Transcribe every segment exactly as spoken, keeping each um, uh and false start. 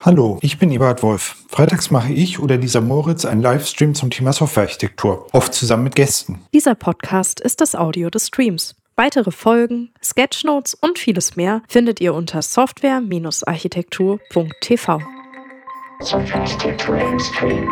Hallo, ich bin Eberhard Wolf. Freitags mache ich oder Lisa Moritz einen Livestream zum Thema Softwarearchitektur, oft zusammen mit Gästen. Dieser Podcast ist das Audio des Streams. Weitere Folgen, Sketchnotes und vieles mehr findet ihr unter software Bindestrich architektur Punkt t v. Softwarearchitektur im Stream.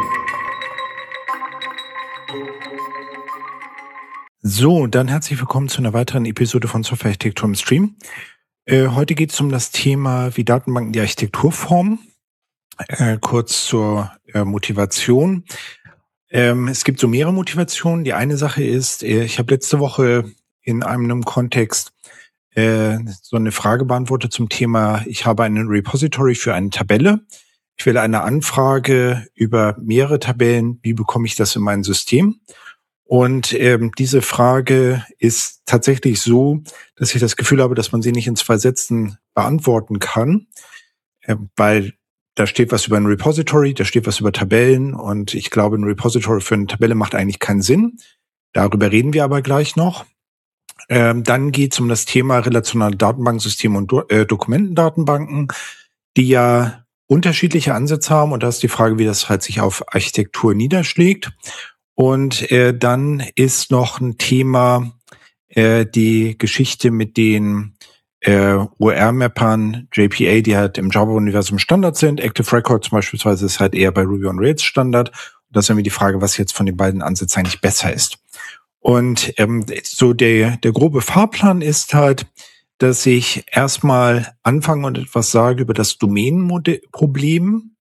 So, dann herzlich willkommen zu einer weiteren Episode von Softwarearchitektur im Stream. Äh, heute geht es um das Thema, wie Datenbanken die Architektur formen. Äh, kurz zur äh, Motivation. Ähm, es gibt so mehrere Motivationen. Die eine Sache ist, äh, ich habe letzte Woche in einem Kontext äh, so eine Frage beantwortet zum Thema, ich habe einen Repository für eine Tabelle. Ich will eine Anfrage über mehrere Tabellen. Wie bekomme ich das in mein System? Und ähm, diese Frage ist tatsächlich so, dass ich das Gefühl habe, dass man sie nicht in zwei Sätzen beantworten kann, äh, weil da steht was über ein Repository, da steht was über Tabellen und ich glaube, ein Repository für eine Tabelle macht eigentlich keinen Sinn. Darüber reden wir aber gleich noch. Ähm, dann geht es um das Thema relationale Datenbanksysteme und Do- äh, Dokumentendatenbanken, die ja unterschiedliche Ansätze haben und da ist die Frage, wie das halt sich auf Architektur niederschlägt. Und äh, dann ist noch ein Thema äh, die Geschichte mit den äh, O R-Mappern, J P A, die halt im Java-Universum Standard sind. Active Record beispielsweise ist halt eher bei Ruby on Rails Standard. Und das ist irgendwie die Frage, was jetzt von den beiden Ansätzen eigentlich besser ist. Und ähm, so der, der grobe Fahrplan ist halt, dass ich erstmal anfange und etwas sage über das Domänenproblem.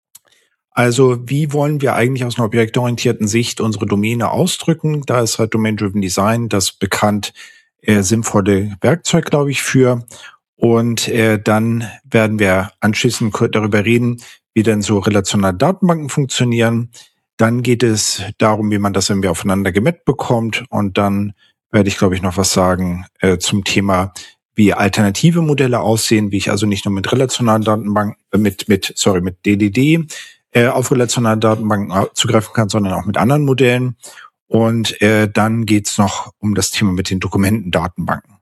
Also wie wollen wir eigentlich aus einer objektorientierten Sicht unsere Domäne ausdrücken? Da ist halt Domain-Driven Design das bekannt äh, sinnvolle Werkzeug, glaube ich, für. Und äh, dann werden wir anschließend darüber reden, wie denn so relationale Datenbanken funktionieren. Dann geht es darum, wie man das irgendwie aufeinander gemappt bekommt. Und dann werde ich, glaube ich, noch was sagen äh, zum Thema, wie alternative Modelle aussehen, wie ich also nicht nur mit relationalen Datenbanken, äh, mit, mit, sorry, mit D D D äh, auf relationale Datenbanken zugreifen kann, sondern auch mit anderen Modellen. Und äh, dann geht's noch um das Thema mit den Dokumentendatenbanken.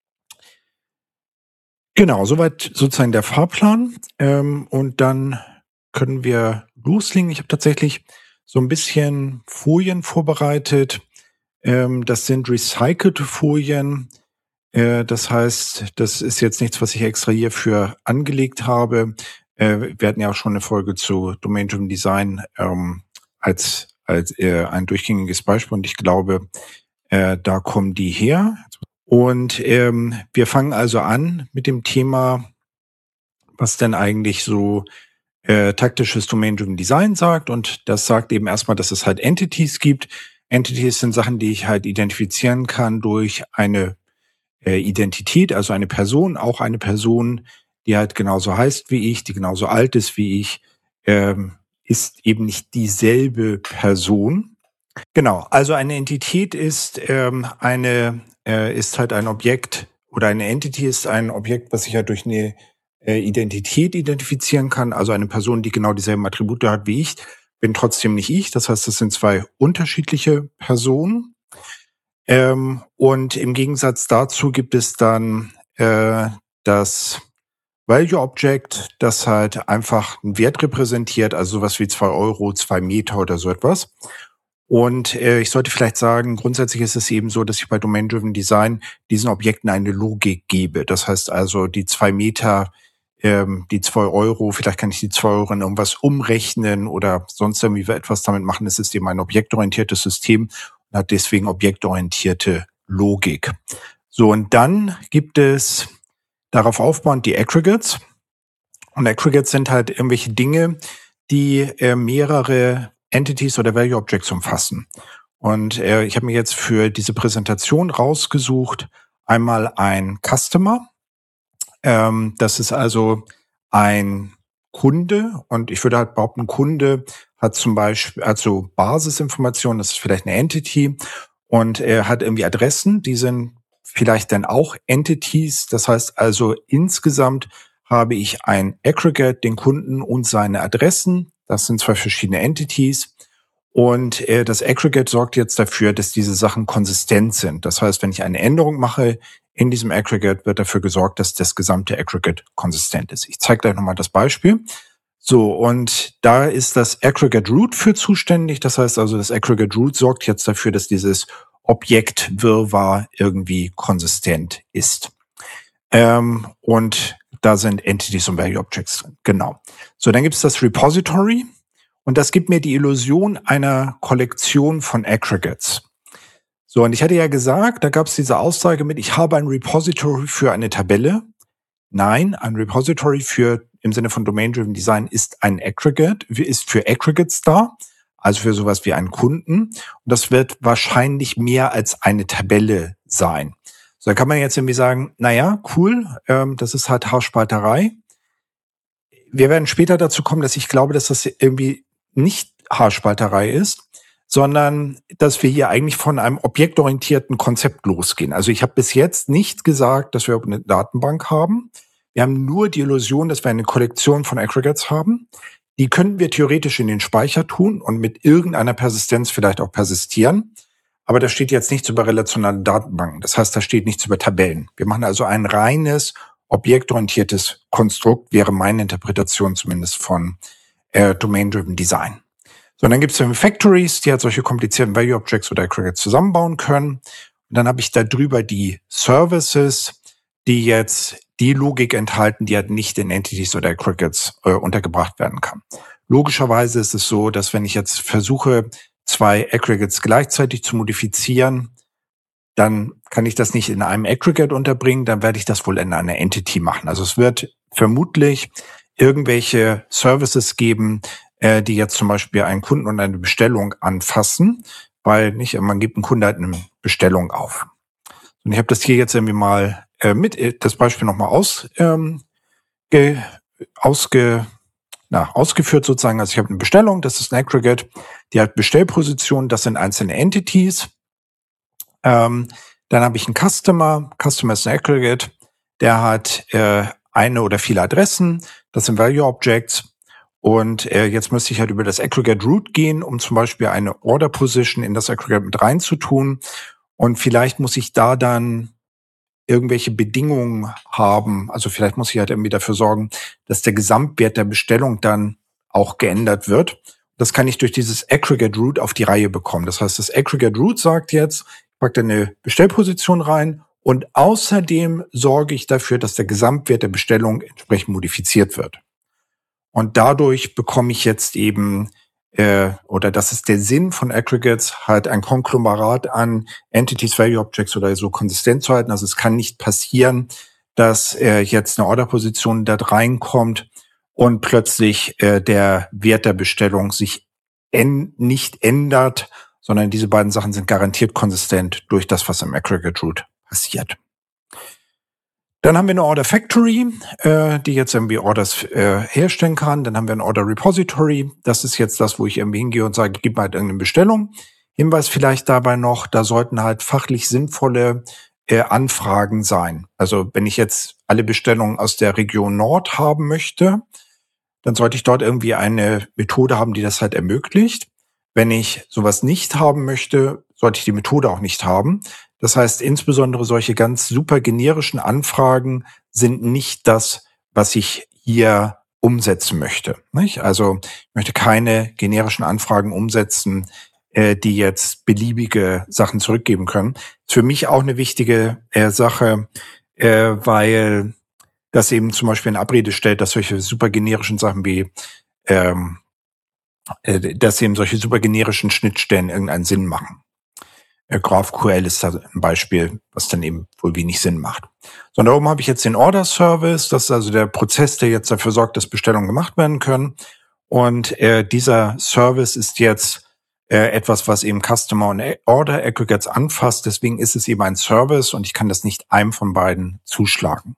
Genau, soweit sozusagen der Fahrplan. Ähm, und dann können wir loslegen. Ich habe tatsächlich so ein bisschen Folien vorbereitet. Ähm, das sind recycelte Folien. Äh, das heißt, das ist jetzt nichts, was ich extra hierfür angelegt habe. Äh, wir hatten ja auch schon eine Folge zu Domain-Driven Design ähm, als als äh, ein durchgängiges Beispiel und ich glaube, äh, da kommen die her. Und ähm, wir fangen also an mit dem Thema, was denn eigentlich so äh, taktisches Domain-Driven Design sagt. Und das sagt eben erstmal, dass es halt Entities gibt. Entities sind Sachen, die ich halt identifizieren kann durch eine äh, Identität, also eine Person, auch eine Person, die halt genauso heißt wie ich, die genauso alt ist wie ich, ähm, ist eben nicht dieselbe Person. Genau, also eine Entität ist ähm, eine äh, ist halt ein Objekt oder eine Entity ist ein Objekt, was ich halt durch eine äh, Identität identifizieren kann. Also eine Person, die genau dieselben Attribute hat wie ich, bin trotzdem nicht ich. Das heißt, das sind zwei unterschiedliche Personen. Ähm, und im Gegensatz dazu gibt es dann äh, das Value Object, das halt einfach einen Wert repräsentiert, also sowas wie zwei Euro, zwei Meter oder so etwas. Und äh, ich sollte vielleicht sagen, grundsätzlich ist es eben so, dass ich bei Domain-Driven Design diesen Objekten eine Logik gebe. Das heißt also, die zwei Meter, ähm, die zwei Euro, vielleicht kann ich die zwei Euro in irgendwas umrechnen oder sonst irgendwie etwas damit machen. Es ist eben ein objektorientiertes System und hat deswegen objektorientierte Logik. So, und dann gibt es darauf aufbauend die Aggregates. Und Aggregates sind halt irgendwelche Dinge, die äh, mehrere Entities oder Value Objects umfassen. Und äh, ich habe mir jetzt für diese Präsentation rausgesucht, einmal ein Customer. Ähm, das ist also ein Kunde. Und ich würde halt behaupten, Kunde hat zum Beispiel also Basisinformationen, das ist vielleicht eine Entity. Und er hat irgendwie Adressen, die sind vielleicht dann auch Entities. Das heißt also, insgesamt habe ich ein Aggregate, den Kunden und seine Adressen. Das sind zwei verschiedene Entities. Und äh, das Aggregate sorgt jetzt dafür, dass diese Sachen konsistent sind. Das heißt, wenn ich eine Änderung mache in diesem Aggregate, wird dafür gesorgt, dass das gesamte Aggregate konsistent ist. Ich zeige gleich nochmal das Beispiel. So, und da ist das Aggregate Root für zuständig. Das heißt also, das Aggregate Root sorgt jetzt dafür, dass dieses Objektwirrwarr irgendwie konsistent ist. Ähm, und da sind Entities und Value Objects drin. Genau. So, dann gibt es das Repository. Und das gibt mir die Illusion einer Kollektion von Aggregates. So, und ich hatte ja gesagt, da gab es diese Aussage mit, ich habe ein Repository für eine Tabelle. Nein, ein Repository für im Sinne von Domain-Driven Design ist ein Aggregate, ist für Aggregates da, also für sowas wie einen Kunden. Und das wird wahrscheinlich mehr als eine Tabelle sein. So, da kann man jetzt irgendwie sagen, naja, cool, ähm, das ist halt Haarspalterei. Wir werden später dazu kommen, dass ich glaube, dass das irgendwie nicht Haarspalterei ist, sondern dass wir hier eigentlich von einem objektorientierten Konzept losgehen. Also ich habe bis jetzt nicht gesagt, dass wir eine Datenbank haben. Wir haben nur die Illusion, dass wir eine Kollektion von Aggregates haben. Die könnten wir theoretisch in den Speicher tun und mit irgendeiner Persistenz vielleicht auch persistieren. Aber da steht jetzt nichts über relationale Datenbanken. Das heißt, da steht nichts über Tabellen. Wir machen also ein reines, objektorientiertes Konstrukt, wäre meine Interpretation zumindest von äh, Domain-Driven Design. So, und dann gibt es Factories, die halt solche komplizierten Value Objects oder Aggregates zusammenbauen können. Und dann habe ich da drüber die Services, die jetzt die Logik enthalten, die halt nicht in Entities oder Aggregates äh, untergebracht werden kann. Logischerweise ist es so, dass wenn ich jetzt versuche, zwei Aggregates gleichzeitig zu modifizieren, dann kann ich das nicht in einem Aggregate unterbringen, dann werde ich das wohl in einer Entity machen. Also es wird vermutlich irgendwelche Services geben, äh, die jetzt zum Beispiel einen Kunden und eine Bestellung anfassen, weil nicht, man gibt einem Kunden halt eine Bestellung auf. Und ich habe das hier jetzt irgendwie mal äh, mit das Beispiel nochmal aus, ähm, ge, ausge, na, ausgeführt sozusagen. Also ich habe eine Bestellung, das ist ein Aggregate, die hat Bestellpositionen, das sind einzelne Entities. Ähm, dann habe ich einen Customer, Customer ist ein Aggregate, der hat äh, eine oder viele Adressen, das sind Value Objects. Und äh, jetzt müsste ich halt über das Aggregate Root gehen, um zum Beispiel eine Order Position in das Aggregate mit reinzutun. Und vielleicht muss ich da dann irgendwelche Bedingungen haben. Also vielleicht muss ich halt irgendwie dafür sorgen, dass der Gesamtwert der Bestellung dann auch geändert wird. Das kann ich durch dieses Aggregate Root auf die Reihe bekommen. Das heißt, das Aggregate Root sagt jetzt, ich packe da eine Bestellposition rein und außerdem sorge ich dafür, dass der Gesamtwert der Bestellung entsprechend modifiziert wird. Und dadurch bekomme ich jetzt eben, äh, oder das ist der Sinn von Aggregates, halt ein Konglomerat an Entities, Value Objects oder so konsistent zu halten. Also es kann nicht passieren, dass äh, jetzt eine Orderposition da reinkommt und plötzlich äh, der Wert der Bestellung sich en- nicht ändert, sondern diese beiden Sachen sind garantiert konsistent durch das, was im Aggregate Root passiert. Dann haben wir eine Order Factory, äh, die jetzt irgendwie Orders äh, herstellen kann. Dann haben wir ein Order Repository. Das ist jetzt das, wo ich irgendwie hingehe und sage, gib mir halt irgendeine Bestellung. Hinweis vielleicht dabei noch, da sollten halt fachlich sinnvolle äh, Anfragen sein. Also wenn ich jetzt alle Bestellungen aus der Region Nord haben möchte, dann sollte ich dort irgendwie eine Methode haben, die das halt ermöglicht. Wenn ich sowas nicht haben möchte, sollte ich die Methode auch nicht haben. Das heißt, insbesondere solche ganz super generischen Anfragen sind nicht das, was ich hier umsetzen möchte. Nicht? Also ich möchte keine generischen Anfragen umsetzen, äh, die jetzt beliebige Sachen zurückgeben können. Ist für mich auch eine wichtige äh, Sache, äh, weil das eben zum Beispiel in Abrede stellt, dass solche super generischen Sachen wie ähm, äh, dass eben solche super generischen Schnittstellen irgendeinen Sinn machen. GraphQL ist da ein Beispiel, was dann eben wohl wenig Sinn macht. So, und da oben habe ich jetzt den Order Service. Das ist also der Prozess, der jetzt dafür sorgt, dass Bestellungen gemacht werden können. Und äh, dieser Service ist jetzt äh, etwas, was eben Customer und Order Aggregates anfasst. Deswegen ist es eben ein Service und ich kann das nicht einem von beiden zuschlagen.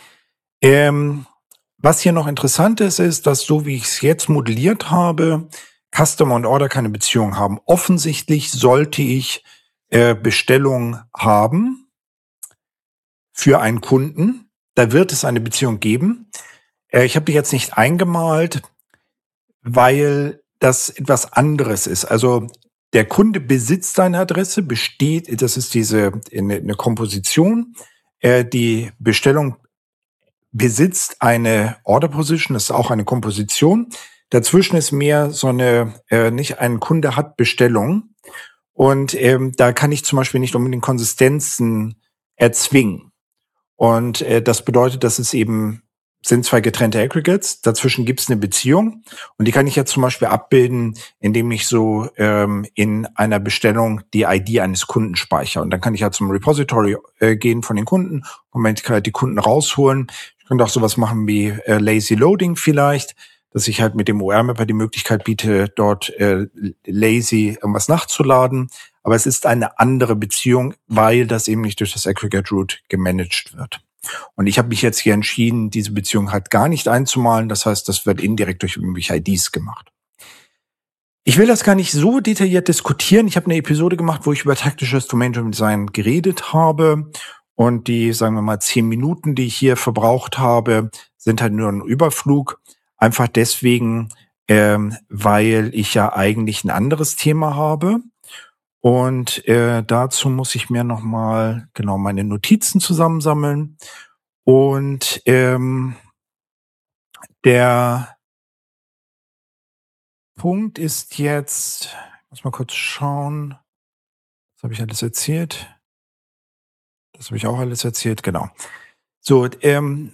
Ähm, was hier noch interessant ist, ist, dass so wie ich es jetzt modelliert habe, Customer und Order keine Beziehung haben. Offensichtlich sollte ich äh, Bestellung haben für einen Kunden. Da wird es eine Beziehung geben. Äh, ich habe die jetzt nicht eingemalt, weil das etwas anderes ist. Also der Kunde besitzt seine Adresse, besteht, das ist diese eine, eine Komposition. Äh, die Bestellung besitzt eine Order Position, das ist auch eine Komposition. Dazwischen ist mehr so eine, äh, nicht ein Kunde hat Bestellung. Und ähm, da kann ich zum Beispiel nicht unbedingt Konsistenzen erzwingen. Und äh, das bedeutet, dass es eben sind zwei getrennte Aggregates, dazwischen gibt es eine Beziehung und die kann ich jetzt zum Beispiel abbilden, indem ich so ähm, in einer Bestellung die I D eines Kunden speichere. Und dann kann ich ja zum Repository äh, gehen von den Kunden und man kann halt die Kunden rausholen. Ich könnte auch sowas machen wie äh, Lazy Loading vielleicht, dass ich halt mit dem O R-Mapper die Möglichkeit biete, dort äh, lazy irgendwas nachzuladen. Aber es ist eine andere Beziehung, weil das eben nicht durch das Aggregate Root gemanagt wird. Und ich habe mich jetzt hier entschieden, diese Beziehung halt gar nicht einzumalen. Das heißt, das wird indirekt durch irgendwelche I Ds gemacht. Ich will das gar nicht so detailliert diskutieren. Ich habe eine Episode gemacht, wo ich über taktisches Domain-Driven Design geredet habe. Und die, sagen wir mal, zehn Minuten, die ich hier verbraucht habe, sind halt nur ein Überflug. Einfach deswegen, ähm, weil ich ja eigentlich ein anderes Thema habe. Und äh, dazu muss ich mir nochmal genau meine Notizen zusammensammeln. Und ähm, der Punkt ist jetzt, ich muss mal kurz schauen, was habe ich alles erzählt? Das habe ich auch alles erzählt, genau. So, ähm,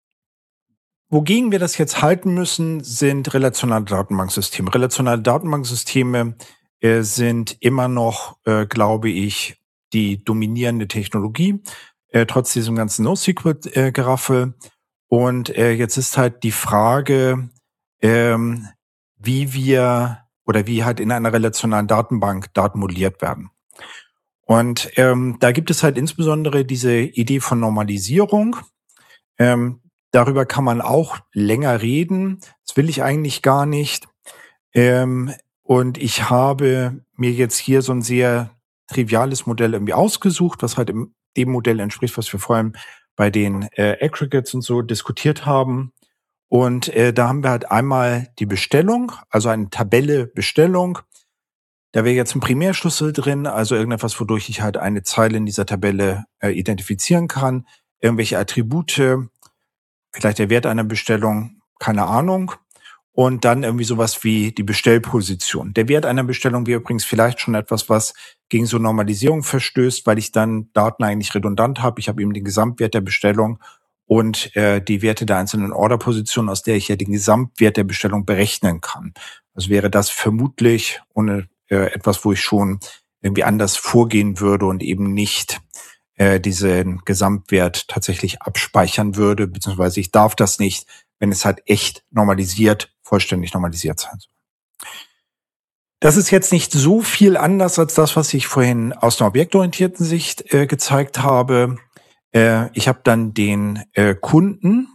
wogegen wir das jetzt halten müssen, sind relationale Datenbanksysteme. Relationale Datenbanksysteme äh, sind immer noch, äh, glaube ich, die dominierende Technologie, äh, trotz diesem ganzen NoSQL-Geraffel. Und äh, jetzt ist halt die Frage, ähm, wie wir oder wie halt in einer relationalen Datenbank Daten modelliert werden. Und ähm, da gibt es halt insbesondere diese Idee von Normalisierung. Ähm, darüber kann man auch länger reden. Das will ich eigentlich gar nicht. Ähm, und ich habe mir jetzt hier so ein sehr triviales Modell irgendwie ausgesucht, was halt im, dem Modell entspricht, was wir vor allem bei den äh, Aggregates und so diskutiert haben. Und äh, da haben wir halt einmal die Bestellung, also eine Tabelle Bestellung. Da wäre jetzt ein Primärschlüssel drin, also irgendetwas, wodurch ich halt eine Zeile in dieser Tabelle äh, identifizieren kann. Irgendwelche Attribute, vielleicht der Wert einer Bestellung, keine Ahnung. Und dann irgendwie sowas wie die Bestellposition. Der Wert einer Bestellung wäre übrigens vielleicht schon etwas, was gegen so Normalisierung verstößt, weil ich dann Daten eigentlich redundant habe. Ich habe eben den Gesamtwert der Bestellung und äh, die Werte der einzelnen Orderpositionen, aus der ich ja den Gesamtwert der Bestellung berechnen kann. Also wäre das vermutlich ohne äh, etwas, wo ich schon irgendwie anders vorgehen würde und eben nicht äh, diesen Gesamtwert tatsächlich abspeichern würde, beziehungsweise ich darf das nicht, wenn es halt echt normalisiert, vollständig normalisiert sein soll. Das ist jetzt nicht so viel anders als das, was ich vorhin aus einer objektorientierten Sicht äh, gezeigt habe. Äh, ich habe dann den äh, Kunden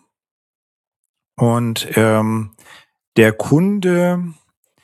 und ähm, der Kunde,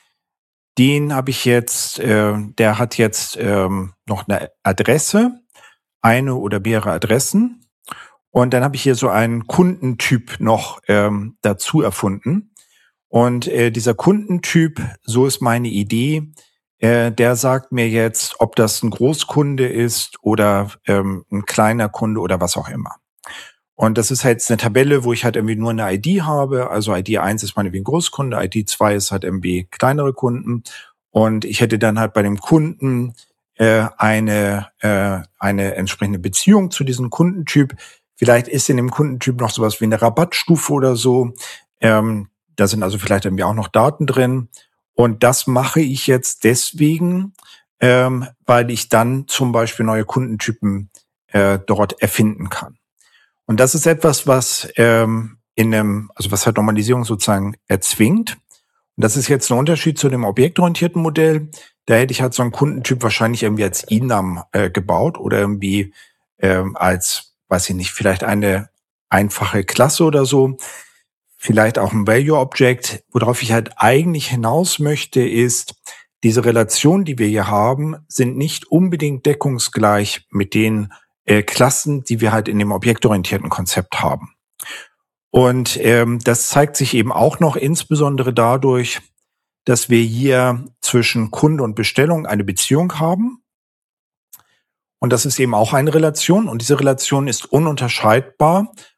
den habe ich jetzt, äh, der hat jetzt ähm, noch eine Adresse, eine oder mehrere Adressen. Und dann habe ich hier so einen Kundentyp noch ähm, dazu erfunden. Und äh, dieser Kundentyp, so ist meine Idee, äh, der sagt mir jetzt, ob das ein Großkunde ist oder ähm, ein kleiner Kunde oder was auch immer. Und das ist halt eine Tabelle, wo ich halt irgendwie nur eine I D habe. Also I D eins ist meinetwegen Großkunde, I D zwei ist halt irgendwie kleinere Kunden. Und ich hätte dann halt bei dem Kunden äh, eine äh, eine entsprechende Beziehung zu diesem Kundentyp. Vielleicht ist in dem Kundentyp noch sowas wie eine Rabattstufe oder so. Ähm, da sind also vielleicht irgendwie auch noch Daten drin. Und das mache ich jetzt deswegen, ähm, weil ich dann zum Beispiel neue Kundentypen äh, dort erfinden kann. Und das ist etwas, was ähm, in einem, also was halt Normalisierung sozusagen erzwingt. Und das ist jetzt ein Unterschied zu dem objektorientierten Modell. Da hätte ich halt so einen Kundentyp wahrscheinlich irgendwie als Enum äh, gebaut oder irgendwie ähm, als, weiß ich nicht, vielleicht eine einfache Klasse oder so. Vielleicht auch ein Value-Object. Worauf ich halt eigentlich hinaus möchte, ist, diese Relationen, die wir hier haben, sind nicht unbedingt deckungsgleich mit den äh, Klassen, die wir halt in dem objektorientierten Konzept haben. Und ähm, das zeigt sich eben auch noch insbesondere dadurch, dass wir hier zwischen Kunde und Bestellung eine Beziehung haben. Und das ist eben auch eine Relation. Und diese Relation ist ununterscheidbar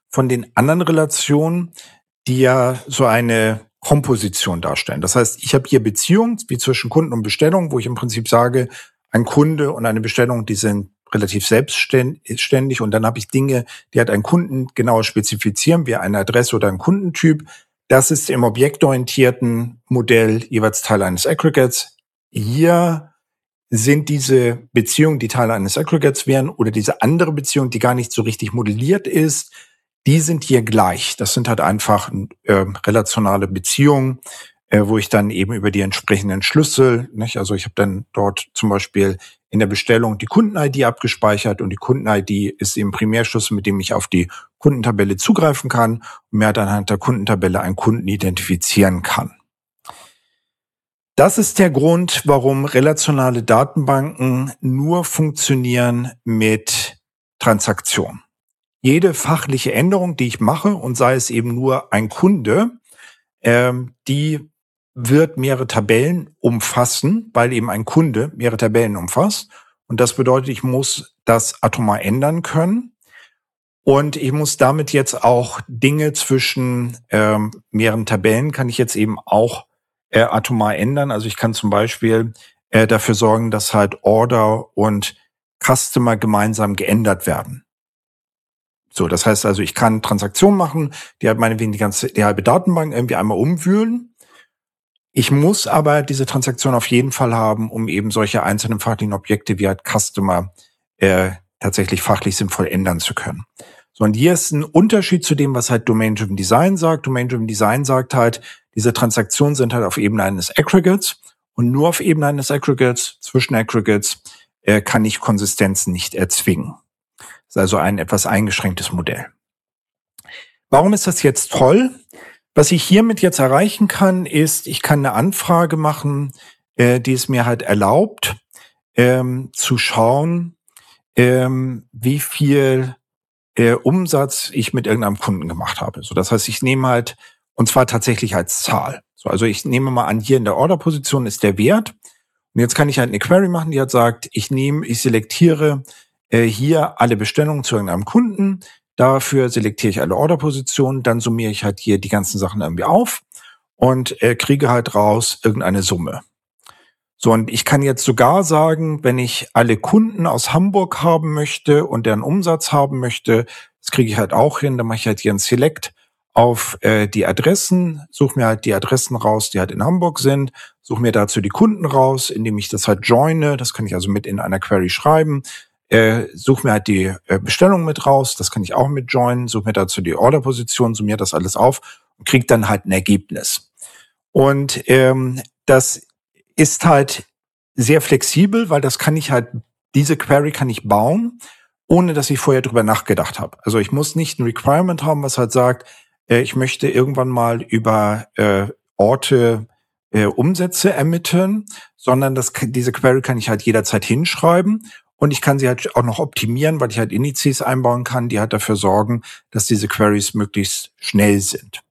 von den anderen Relationen, die ja so eine Komposition darstellen. Das heißt, ich habe hier Beziehungen wie zwischen Kunden und Bestellung, wo ich im Prinzip sage, ein Kunde und eine Bestellung, die sind relativ selbstständig, und dann habe ich Dinge, die halt einen Kunden genauer spezifizieren, wie eine Adresse oder ein Kundentyp. Das ist im objektorientierten Modell jeweils Teil eines Aggregates. Hier sind diese Beziehungen, die Teile eines Aggregates wären, oder diese andere Beziehung, die gar nicht so richtig modelliert ist, die sind hier gleich. Das sind halt einfach äh, relationale Beziehungen, äh, wo ich dann eben über die entsprechenden Schlüssel, nicht? Also ich habe dann dort zum Beispiel in der Bestellung die Kunden-I D abgespeichert, und die Kunden-I D ist eben Primärschlüssel, mit dem ich auf die Kundentabelle zugreifen kann und mir dann anhand der Kundentabelle einen Kunden identifizieren kann. Das ist der Grund, warum relationale Datenbanken nur funktionieren mit Transaktionen. Jede fachliche Änderung, die ich mache, und sei es eben nur ein Kunde, ähm, die wird mehrere Tabellen umfassen, weil eben ein Kunde mehrere Tabellen umfasst. Und das bedeutet, ich muss das atomar ändern können. Und ich muss damit jetzt auch Dinge zwischen ähm, mehreren Tabellen, kann ich jetzt eben auch äh, atomar ändern. Also ich kann zum Beispiel äh, dafür sorgen, dass halt Order und Customer gemeinsam geändert werden. So, das heißt also, ich kann Transaktionen machen, die halt meinetwegen die ganze, die halbe Datenbank irgendwie einmal umwühlen. Ich muss aber diese Transaktion auf jeden Fall haben, um eben solche einzelnen fachlichen Objekte wie halt Customer äh, tatsächlich fachlich sinnvoll ändern zu können. So, und hier ist ein Unterschied zu dem, was halt Domain-Driven Design sagt. Domain-Driven Design sagt halt, diese Transaktionen sind halt auf Ebene eines Aggregates, und nur auf Ebene eines Aggregates, zwischen Aggregates, äh, kann ich Konsistenzen nicht erzwingen. Das ist also ein etwas eingeschränktes Modell. Warum ist das jetzt toll? Was ich hiermit jetzt erreichen kann, ist, ich kann eine Anfrage machen, äh, die es mir halt erlaubt, ähm, zu schauen, ähm, wie viel äh, Umsatz ich mit irgendeinem Kunden gemacht habe. So, das heißt, ich nehme halt, und zwar tatsächlich als Zahl. So, also ich nehme mal an, hier in der Orderposition ist der Wert. Und jetzt kann ich halt eine Query machen, die halt sagt, ich nehme, ich selektiere äh, hier alle Bestellungen zu irgendeinem Kunden. Dafür selektiere ich alle Orderpositionen, dann summiere ich halt hier die ganzen Sachen irgendwie auf und äh, kriege halt raus irgendeine Summe. So, und ich kann jetzt sogar sagen, wenn ich alle Kunden aus Hamburg haben möchte und deren Umsatz haben möchte, das kriege ich halt auch hin, dann mache ich halt hier ein Select auf äh, die Adressen, suche mir halt die Adressen raus, die halt in Hamburg sind, suche mir dazu die Kunden raus, indem ich das halt joine, das kann ich also mit in einer Query schreiben, Äh, suche mir halt die äh, Bestellung mit raus, das kann ich auch mit joinen, suche mir dazu die Orderposition, summiere das alles auf und kriege dann halt ein Ergebnis. Und ähm, das ist halt sehr flexibel, weil das kann ich halt, diese Query kann ich bauen, ohne dass ich vorher drüber nachgedacht habe. Also ich muss nicht ein Requirement haben, was halt sagt, äh, ich möchte irgendwann mal über äh, Orte äh, Umsätze ermitteln, sondern das, diese Query kann ich halt jederzeit hinschreiben. Und ich kann sie halt auch noch optimieren, weil ich halt Indizes einbauen kann, die halt dafür sorgen, dass diese Queries möglichst schnell sind.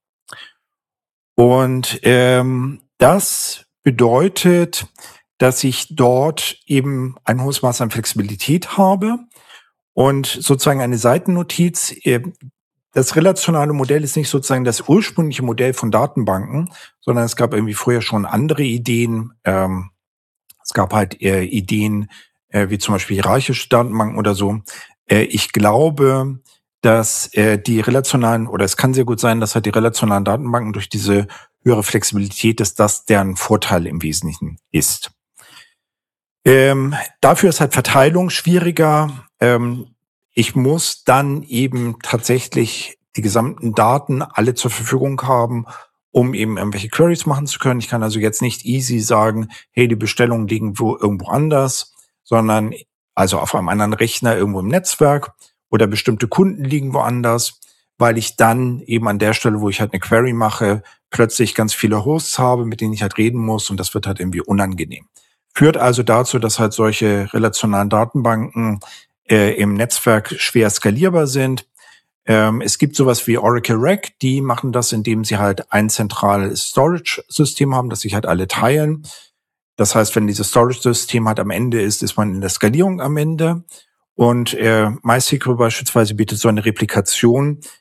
Und ähm, das bedeutet, dass ich dort eben ein hohes Maß an Flexibilität habe und sozusagen eine Seitennotiz. Äh, das relationale Modell ist nicht sozusagen das ursprüngliche Modell von Datenbanken, sondern es gab irgendwie früher schon andere Ideen. Ähm, es gab halt äh, Ideen, Äh, wie zum Beispiel hierarchische Datenbanken oder so. Äh, ich glaube, dass äh, die relationalen, oder es kann sehr gut sein, dass halt die relationalen Datenbanken durch diese höhere Flexibilität, dass das deren Vorteil im Wesentlichen ist. Ähm, dafür ist halt Verteilung schwieriger. Ähm, ich muss dann eben tatsächlich die gesamten Daten alle zur Verfügung haben, um eben irgendwelche Queries machen zu können. Ich kann also jetzt nicht easy sagen, hey, die Bestellungen liegen wo, irgendwo anders, sondern also auf einem anderen Rechner irgendwo im Netzwerk, oder bestimmte Kunden liegen woanders, weil ich dann eben an der Stelle, wo ich halt eine Query mache, plötzlich ganz viele Hosts habe, mit denen ich halt reden muss, und das wird halt irgendwie unangenehm. Führt also dazu, dass halt solche relationalen Datenbanken äh, im Netzwerk schwer skalierbar sind. Ähm, es gibt sowas wie Oracle Rack, die machen das, indem sie halt ein zentrales Storage-System haben, das sich halt alle teilen. Das heißt, wenn dieses Storage-System halt am Ende ist, ist man in der Skalierung am Ende. Und äh, MySQL beispielsweise bietet so eine Replikation,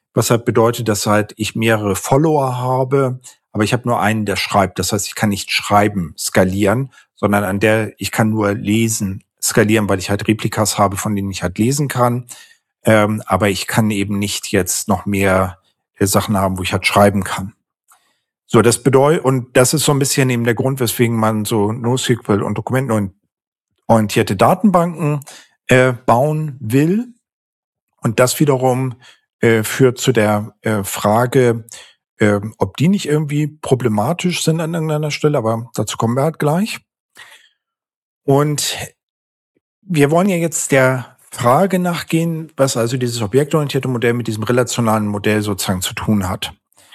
was halt bedeutet, dass halt ich mehrere Follower habe, aber ich habe nur einen, der schreibt. Das heißt, ich kann nicht schreiben, skalieren, sondern an der ich kann nur lesen, skalieren, weil ich halt Replikas habe, von denen ich halt lesen kann. Ähm, aber ich kann eben nicht jetzt noch mehr äh, Sachen haben, wo ich halt schreiben kann. So, das bedeutet, und das ist so ein bisschen eben der Grund, weswegen man so NoSQL und dokumentenorientierte Datenbanken äh, bauen will. Und das wiederum äh, führt zu der äh, Frage, äh, ob die nicht irgendwie problematisch sind an irgendeiner Stelle, aber dazu kommen wir halt gleich. Und wir wollen ja jetzt der Frage nachgehen, was also dieses objektorientierte Modell mit diesem relationalen Modell sozusagen zu tun hat.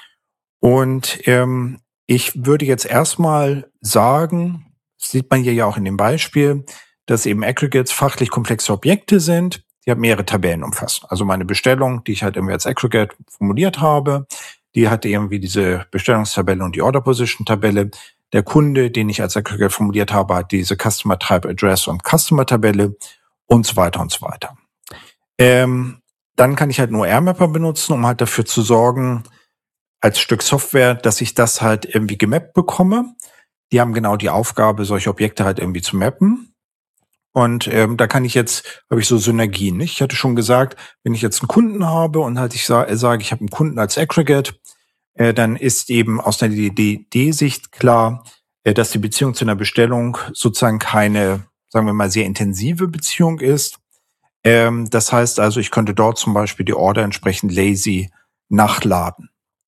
Und ähm, ich würde jetzt erstmal sagen, das sieht man hier ja auch in dem Beispiel, dass eben Aggregates fachlich komplexe Objekte sind, die halt mehrere Tabellen umfassen. Also meine Bestellung, die ich halt irgendwie als Aggregate formuliert habe, die hatte irgendwie diese Bestellungstabelle und die Order Position Tabelle. Der Kunde, den ich als Aggregate formuliert habe, hat diese Customer Type Address und Customer Tabelle und so weiter und so weiter. Ähm, dann kann ich halt nur R-Mapper benutzen, um halt dafür zu sorgen, als Stück Software, dass ich das halt irgendwie gemappt bekomme. Die haben genau die Aufgabe, solche Objekte halt irgendwie zu mappen. Und ähm, da kann ich jetzt, habe ich so Synergien. Nicht? Ich hatte schon gesagt, wenn ich jetzt einen Kunden habe und halt ich sa- sage, ich habe einen Kunden als Aggregate, äh, dann ist eben aus der D D D-Sicht klar, äh, dass die Beziehung zu einer Bestellung sozusagen keine, sagen wir mal, sehr intensive Beziehung ist. Ähm, das heißt also, ich könnte dort zum Beispiel die Order entsprechend lazy nachladen.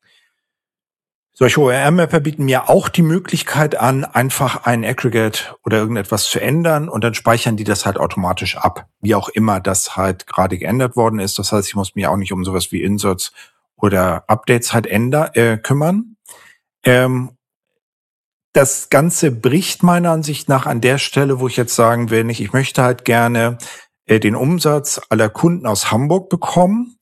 Solche O R M-Mapper bieten mir auch die Möglichkeit an, einfach ein Aggregate oder irgendetwas zu ändern und dann speichern die das halt automatisch ab, wie auch immer das halt gerade geändert worden ist. Das heißt, ich muss mich auch nicht um sowas wie Inserts oder Updates halt ändern, äh, kümmern. Ähm, das Ganze bricht meiner Ansicht nach an der Stelle, wo ich jetzt sagen will, nicht, ich möchte halt gerne äh, den Umsatz aller Kunden aus Hamburg bekommen.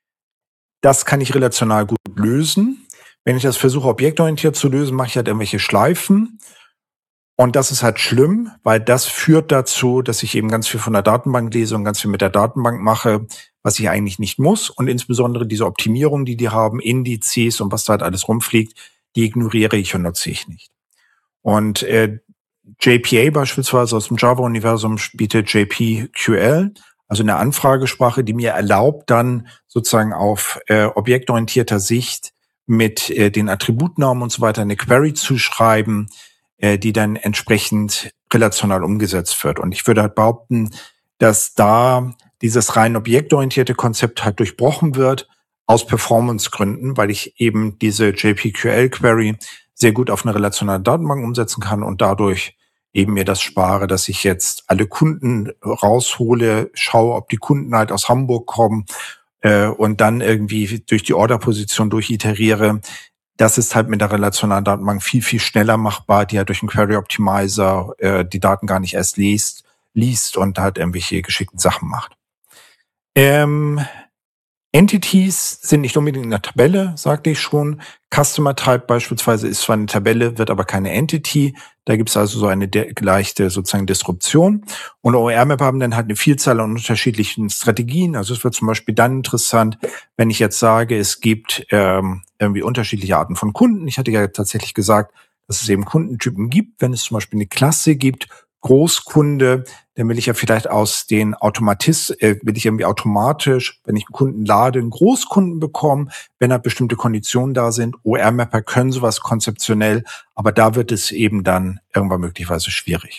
Das kann ich relational gut lösen. Wenn ich das versuche, objektorientiert zu lösen, mache ich halt irgendwelche Schleifen. Und das ist halt schlimm, weil das führt dazu, dass ich eben ganz viel von der Datenbank lese und ganz viel mit der Datenbank mache, was ich eigentlich nicht muss. Und insbesondere diese Optimierung, die die haben, Indizes und was da halt alles rumfliegt, die ignoriere ich und nutze ich nicht. Und äh, J P A beispielsweise aus dem Java-Universum bietet J P Q L, also eine Anfragesprache, die mir erlaubt, dann sozusagen auf äh, objektorientierter Sicht mit äh, den Attributnamen und so weiter eine Query zu schreiben, äh, die dann entsprechend relational umgesetzt wird. Und ich würde halt behaupten, dass da dieses rein objektorientierte Konzept halt durchbrochen wird aus Performance-Gründen, weil ich eben diese J P Q L-Query sehr gut auf eine relationale Datenbank umsetzen kann und dadurch eben mir das spare, dass ich jetzt alle Kunden raushole, schaue, ob die Kunden halt aus Hamburg kommen, und dann irgendwie durch die Orderposition durchiteriere. Das ist halt mit der relationalen Datenbank viel, viel schneller machbar, die halt durch einen Query Optimizer äh, die Daten gar nicht erst liest, liest und halt irgendwelche geschickten Sachen macht. Ähm, Entities sind nicht unbedingt in der Tabelle, sagte ich schon. Customer Type beispielsweise ist zwar eine Tabelle, wird aber keine Entity. Da gibt es also so eine leichte sozusagen Disruption. Und O R Mapper haben dann halt eine Vielzahl an unterschiedlichen Strategien. Also es wird zum Beispiel dann interessant, wenn ich jetzt sage, es gibt ähm, irgendwie unterschiedliche Arten von Kunden. Ich hatte ja tatsächlich gesagt, dass es eben Kundentypen gibt. Wenn es zum Beispiel eine Klasse gibt, Großkunde, dann will ich ja vielleicht aus den Automatis, äh, will ich irgendwie automatisch, wenn ich einen Kunden lade, einen Großkunden bekommen, wenn da bestimmte Konditionen da sind. O R Mapper können sowas konzeptionell, aber da wird es eben dann irgendwann möglicherweise schwierig.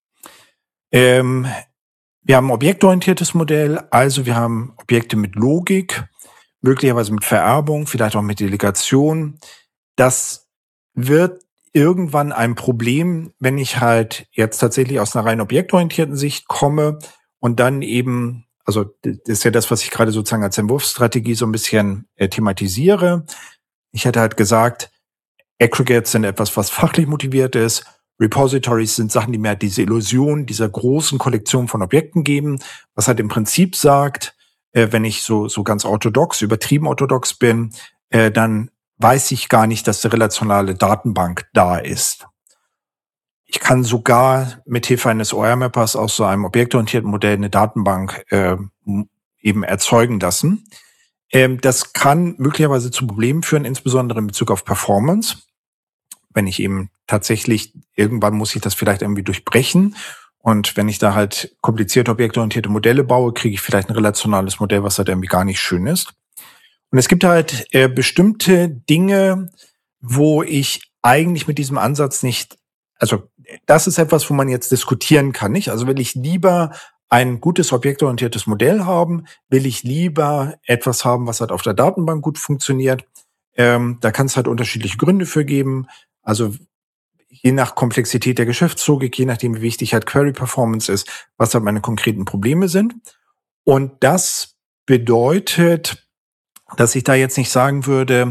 Ähm, wir haben ein objektorientiertes Modell, also wir haben Objekte mit Logik, möglicherweise mit Vererbung, vielleicht auch mit Delegation. Das wird irgendwann ein Problem, wenn ich halt jetzt tatsächlich aus einer rein objektorientierten Sicht komme und dann eben, also das ist ja das, was ich gerade sozusagen als Entwurfsstrategie so ein bisschen äh, thematisiere. Ich hätte halt gesagt, Aggregates sind etwas, was fachlich motiviert ist. Repositories sind Sachen, die mir halt diese Illusion dieser großen Kollektion von Objekten geben, was halt im Prinzip sagt, äh, wenn ich so so ganz orthodox, übertrieben orthodox bin, äh, dann weiß ich gar nicht, dass die relationale Datenbank da ist. Ich kann sogar mit Hilfe eines O R Mappers aus so einem objektorientierten Modell eine Datenbank äh, eben erzeugen lassen. Ähm, das kann möglicherweise zu Problemen führen, insbesondere in Bezug auf Performance. Wenn ich eben tatsächlich, irgendwann muss ich das vielleicht irgendwie durchbrechen. Und wenn ich da halt komplizierte objektorientierte Modelle baue, kriege ich vielleicht ein relationales Modell, was halt irgendwie gar nicht schön ist. Und es gibt halt äh, bestimmte Dinge, wo ich eigentlich mit diesem Ansatz nicht, also das ist etwas, wo man jetzt diskutieren kann, nicht? Also will ich lieber ein gutes objektorientiertes Modell haben, will ich lieber etwas haben, was halt auf der Datenbank gut funktioniert. Ähm, da kann es halt unterschiedliche Gründe für geben. Also je nach Komplexität der Geschäftslogik, je nachdem, wie wichtig halt Query Performance ist, was halt meine konkreten Probleme sind. Und das bedeutet, dass ich da jetzt nicht sagen würde,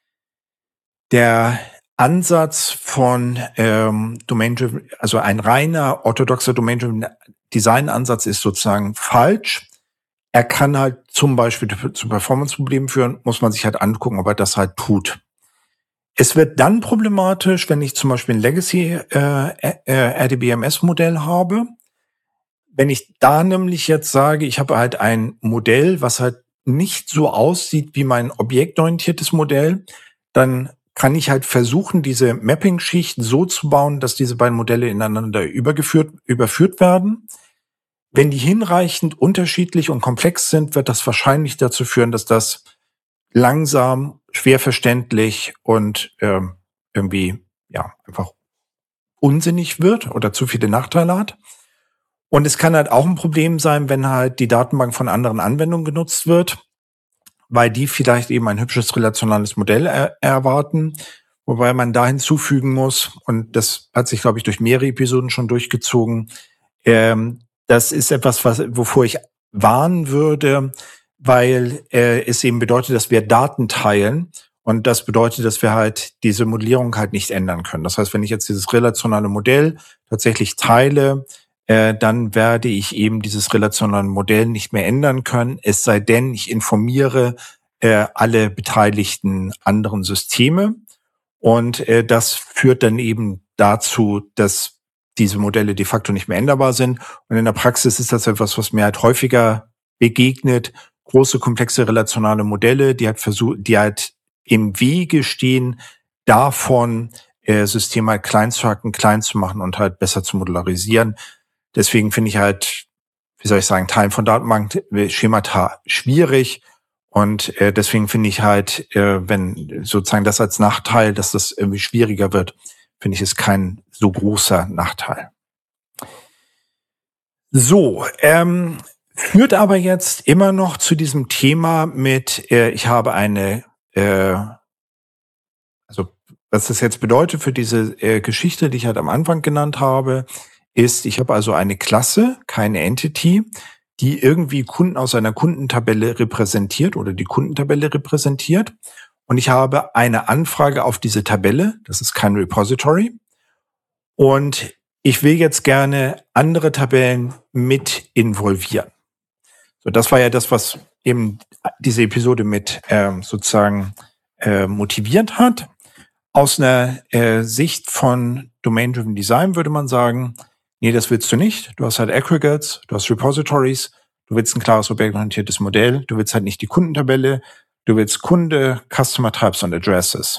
der Ansatz von ähm, Domain-Driven, also ein reiner orthodoxer Domain-Driven Design-Ansatz ist sozusagen falsch. Er kann halt zum Beispiel zu Performance-Problemen führen, muss man sich halt angucken, ob er das halt tut. Es wird dann problematisch, wenn ich zum Beispiel ein Legacy äh, äh, R D B M S-Modell habe. Wenn ich da nämlich jetzt sage, ich habe halt ein Modell, was halt nicht so aussieht wie mein objektorientiertes Modell, dann kann ich halt versuchen, diese Mapping-Schicht so zu bauen, dass diese beiden Modelle ineinander übergeführt, überführt werden. Wenn die hinreichend unterschiedlich und komplex sind, wird das wahrscheinlich dazu führen, dass das langsam, schwer verständlich und ähm, irgendwie ja einfach unsinnig wird oder zu viele Nachteile hat. Und es kann halt auch ein Problem sein, wenn halt die Datenbank von anderen Anwendungen genutzt wird, weil die vielleicht eben ein hübsches relationales Modell er- erwarten, wobei man da hinzufügen muss, und das hat sich, glaube ich, durch mehrere Episoden schon durchgezogen, ähm, das ist etwas, was, wovor ich warnen würde, weil äh, es eben bedeutet, dass wir Daten teilen, und das bedeutet, dass wir halt diese Modellierung halt nicht ändern können. Das heißt, wenn ich jetzt dieses relationale Modell tatsächlich teile, äh, dann werde ich eben dieses relationale Modell nicht mehr ändern können, es sei denn, ich informiere äh, alle beteiligten anderen Systeme. Und äh, das führt dann eben dazu, dass diese Modelle de facto nicht mehr änderbar sind. Und in der Praxis ist das etwas, was mir halt häufiger begegnet. Große, komplexe relationale Modelle, die halt versuchen, die halt im Wege stehen, davon äh, Systeme halt klein zu hacken, klein zu machen und halt besser zu modularisieren. Deswegen finde ich halt, wie soll ich sagen, Teilen von Datenbankschemata schwierig. Und äh, deswegen finde ich halt, äh, wenn sozusagen das als Nachteil, dass das irgendwie schwieriger wird, finde ich, ist kein so großer Nachteil. So, ähm, führt aber jetzt immer noch zu diesem Thema mit, äh, ich habe eine, äh, also was das jetzt bedeutet für diese äh, Geschichte, die ich halt am Anfang genannt habe, ist, ich habe also eine Klasse, keine Entity, die irgendwie Kunden aus einer Kundentabelle repräsentiert oder die Kundentabelle repräsentiert. Und ich habe eine Anfrage auf diese Tabelle, das ist kein Repository. Und ich will jetzt gerne andere Tabellen mit involvieren. So, das war ja das, was eben diese Episode mit ähm, sozusagen äh, motiviert hat. Aus einer äh, Sicht von Domain-Driven Design würde man sagen, nee, das willst du nicht. Du hast halt Aggregates, du hast Repositories, du willst ein klares objektorientiertes Modell, du willst halt nicht die Kundentabelle, du willst Kunde, Customer Types und Addresses.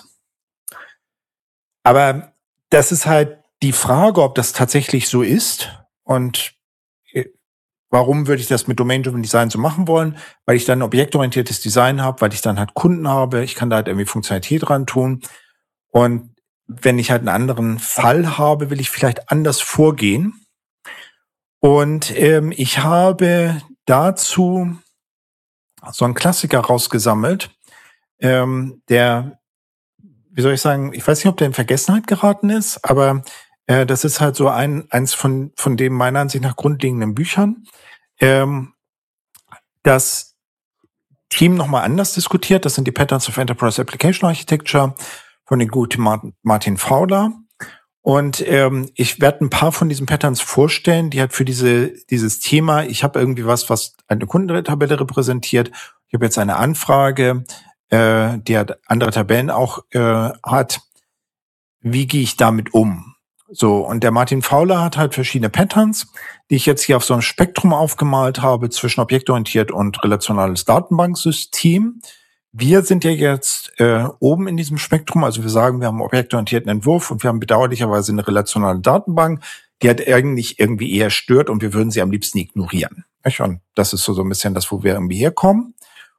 Aber das ist halt die Frage, ob das tatsächlich so ist und warum würde ich das mit Domain-Driven Design so machen wollen? Weil ich dann ein objektorientiertes Design habe, weil ich dann halt Kunden habe, ich kann da halt irgendwie Funktionalität dran tun. Und wenn ich halt einen anderen Fall habe, will ich vielleicht anders vorgehen. Und ähm, ich habe dazu so einen Klassiker rausgesammelt, ähm, der, wie soll ich sagen, ich weiß nicht, ob der in Vergessenheit geraten ist, aber äh, das ist halt so ein eins von von den meiner Ansicht nach grundlegenden Büchern, ähm, das Team nochmal anders diskutiert. Das sind die Patterns of Enterprise Application Architecture von dem guten Martin Fowler. Und ähm, ich werde ein paar von diesen Patterns vorstellen, die halt für diese dieses Thema, ich habe irgendwie was, was eine Kundentabelle repräsentiert. Ich habe jetzt eine Anfrage, äh, die halt andere Tabellen auch äh, hat. Wie gehe ich damit um? So, und der Martin Fowler hat halt verschiedene Patterns, die ich jetzt hier auf so einem Spektrum aufgemalt habe zwischen objektorientiert und relationales Datenbanksystem. Wir sind ja jetzt äh, oben in diesem Spektrum, also wir sagen, wir haben einen objektorientierten Entwurf und wir haben bedauerlicherweise eine relationale Datenbank, die halt eigentlich irgendwie eher stört und wir würden sie am liebsten ignorieren. Und das ist so, so ein bisschen das, wo wir irgendwie herkommen.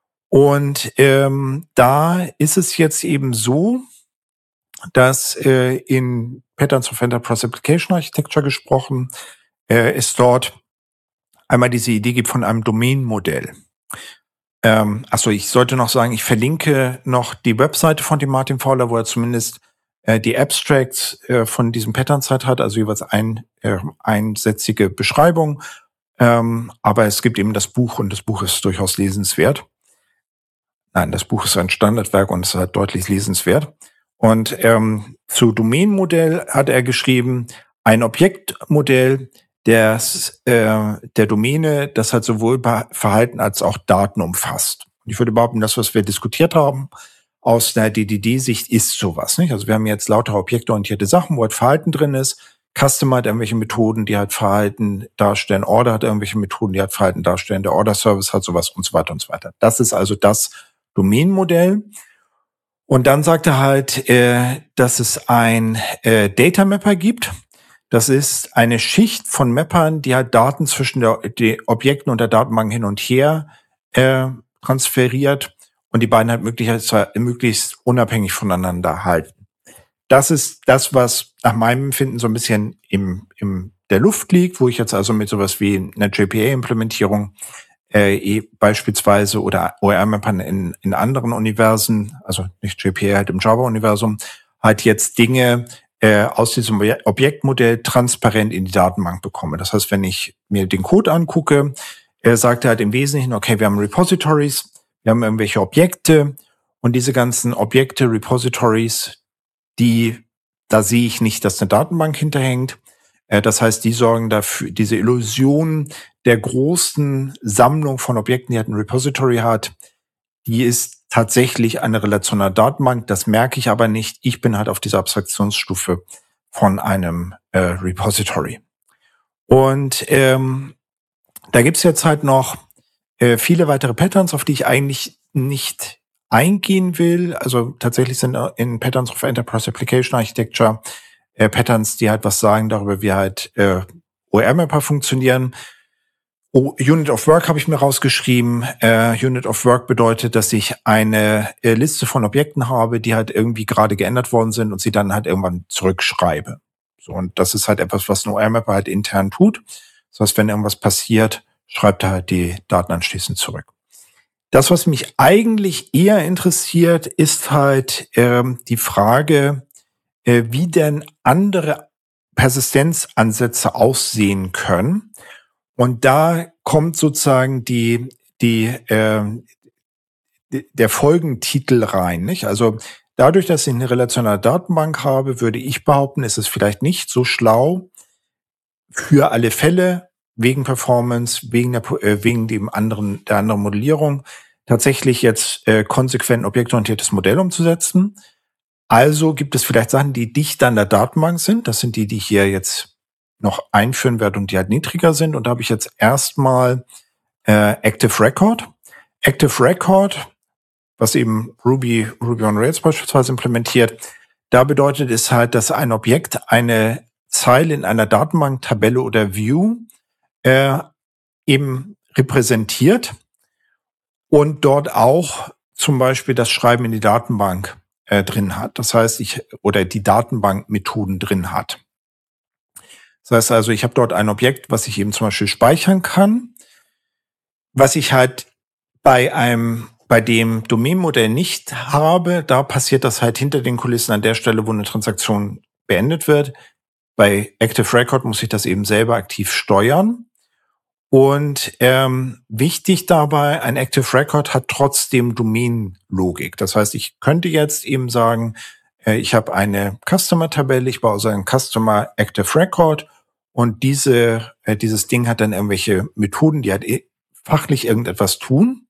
Und ähm, da ist es jetzt eben so, dass äh, in Patterns of Enterprise Application Architecture gesprochen, äh, es dort einmal diese Idee gibt von einem Domain-Modell. Ähm, achso, ich sollte noch sagen, ich verlinke noch die Webseite von dem Martin Fowler, wo er zumindest äh, die Abstracts äh, von diesem Pattern-Set hat, also jeweils ein, äh, einsätzige Beschreibung. Ähm, aber es gibt eben das Buch und das Buch ist durchaus lesenswert. Nein, das Buch ist ein Standardwerk und es ist halt deutlich lesenswert. Und ähm, zu Domain-Modell hat er geschrieben, ein Objektmodell des, äh, der Domäne, das halt sowohl Verhalten als auch Daten umfasst. Und ich würde behaupten, das, was wir diskutiert haben, aus einer D D D-Sicht ist sowas, nicht? Also wir haben jetzt lauter objektorientierte Sachen, wo halt Verhalten drin ist. Customer hat irgendwelche Methoden, die halt Verhalten darstellen. Order hat irgendwelche Methoden, die halt Verhalten darstellen. Der Order-Service hat sowas und so weiter und so weiter. Das ist also das Domain-Modell. Und dann sagt er halt, äh, dass es ein äh, Data Mapper gibt. Das ist eine Schicht von Mappern, die halt Daten zwischen der, den Objekten und der Datenbank hin und her äh, transferiert und die beiden halt möglichst, möglichst unabhängig voneinander halten. Das ist das, was nach meinem Empfinden so ein bisschen im, im der Luft liegt, wo ich jetzt also mit sowas wie einer J P A-Implementierung Äh, beispielsweise oder O R M-Mappern in, in anderen Universen, also nicht J P A, halt im Java-Universum, halt jetzt Dinge äh, aus diesem Objektmodell transparent in die Datenbank bekomme. Das heißt, wenn ich mir den Code angucke, er sagt halt im Wesentlichen, okay, wir haben Repositories, wir haben irgendwelche Objekte und diese ganzen Objekte, Repositories, die, da sehe ich nicht, dass eine Datenbank hinterhängt. Äh, das heißt, die sorgen dafür, diese Illusion der großen Sammlung von Objekten, die halt ein Repository hat, die ist tatsächlich eine relationale Datenbank. Das merke ich aber nicht. Ich bin halt auf dieser Abstraktionsstufe von einem äh, Repository. Und ähm, da gibt's jetzt halt noch äh, viele weitere Patterns, auf die ich eigentlich nicht eingehen will. Also tatsächlich sind in Patterns of Enterprise Application Architecture äh, Patterns, die halt was sagen darüber, wie halt äh, O R M-Mapper funktionieren. Oh, Unit of Work habe ich mir rausgeschrieben. Äh, Unit of Work bedeutet, dass ich eine äh, Liste von Objekten habe, die halt irgendwie gerade geändert worden sind und sie dann halt irgendwann zurückschreibe. So, und das ist halt etwas, was ein O R M-Mapper halt intern tut. Das heißt, wenn irgendwas passiert, schreibt er halt die Daten anschließend zurück. Das, was mich eigentlich eher interessiert, ist halt ähm, die Frage, äh, wie denn andere Persistenzansätze aussehen können. Und da kommt sozusagen die, die, äh, der Folgentitel rein, nicht? Also dadurch, dass ich eine relationale Datenbank habe, würde ich behaupten, ist es vielleicht nicht so schlau für alle Fälle wegen Performance, wegen der, äh, wegen dem anderen, der anderen Modellierung tatsächlich jetzt äh, konsequent ein objektorientiertes Modell umzusetzen. Also gibt es vielleicht Sachen, die dichter an der Datenbank sind. Das sind die, die ich hier jetzt noch einführen werde und die halt niedriger sind. Und da habe ich jetzt erstmal äh, Active Record. Active Record, was eben Ruby, Ruby on Rails beispielsweise implementiert, da bedeutet es halt, dass ein Objekt eine Zeile in einer Datenbank, Tabelle oder View äh, eben repräsentiert und dort auch zum Beispiel das Schreiben in die Datenbank äh, drin hat. Das heißt, ich oder die Datenbankmethoden drin hat. Das heißt also, ich habe dort ein Objekt, was ich eben zum Beispiel speichern kann, was ich halt bei einem, bei dem Domain-Modell nicht habe. Da passiert das halt hinter den Kulissen an der Stelle, wo eine Transaktion beendet wird. Bei Active Record muss ich das eben selber aktiv steuern. Und ähm, wichtig dabei, ein Active Record hat trotzdem Domain-Logik. Das heißt, ich könnte jetzt eben sagen, äh, ich habe eine Customer-Tabelle, ich baue also einen Customer Active Record und diese äh, dieses Ding hat dann irgendwelche Methoden, die halt fachlich irgendetwas tun.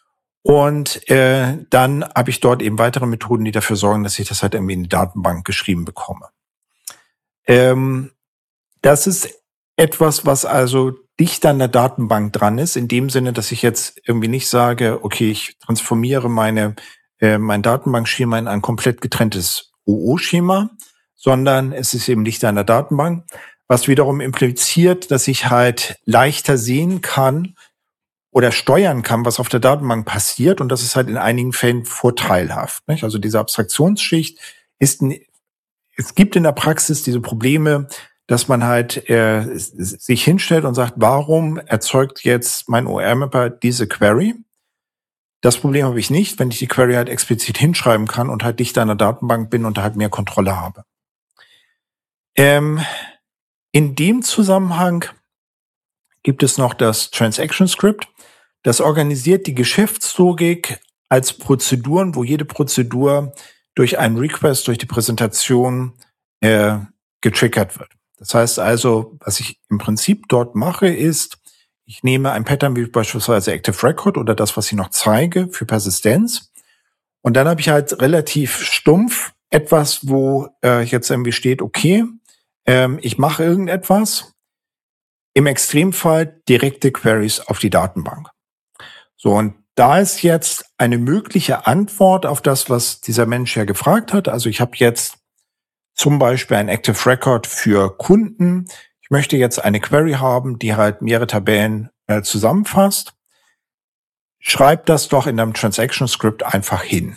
Und äh, dann habe ich dort eben weitere Methoden, die dafür sorgen, dass ich das halt irgendwie in die Datenbank geschrieben bekomme. Ähm, das ist etwas, was also dicht an der Datenbank dran ist, in dem Sinne, dass ich jetzt irgendwie nicht sage, okay, ich transformiere meine, äh, mein Datenbankschema in ein komplett getrenntes O O-Schema, sondern es ist eben dicht an der Datenbank, was wiederum impliziert, dass ich halt leichter sehen kann oder steuern kann, was auf der Datenbank passiert. Und das ist halt in einigen Fällen vorteilhaft. Nicht? Also diese Abstraktionsschicht ist, n- es gibt in der Praxis diese Probleme, dass man halt äh, s- sich hinstellt und sagt, warum erzeugt jetzt mein O R-Mapper diese Query? Das Problem habe ich nicht, wenn ich die Query halt explizit hinschreiben kann und halt dichter an der Datenbank bin und da halt mehr Kontrolle habe. Ähm, in dem Zusammenhang gibt es noch das Transaction Script. Das organisiert die Geschäftslogik als Prozeduren, wo jede Prozedur durch einen Request, durch die Präsentation äh, getriggert wird. Das heißt also, was ich im Prinzip dort mache, ist, ich nehme ein Pattern wie beispielsweise Active Record oder das, was ich noch zeige für Persistenz. Und dann habe ich halt relativ stumpf etwas, wo äh, jetzt irgendwie steht, okay, ähm, ich mache irgendetwas. Im Extremfall direkte Queries auf die Datenbank. So, und da ist jetzt eine mögliche Antwort auf das, was dieser Mensch ja gefragt hat. Also ich habe jetzt zum Beispiel ein Active Record für Kunden. Ich möchte jetzt eine Query haben, die halt mehrere Tabellen äh, zusammenfasst. Schreib das doch in deinem Transaction Script einfach hin.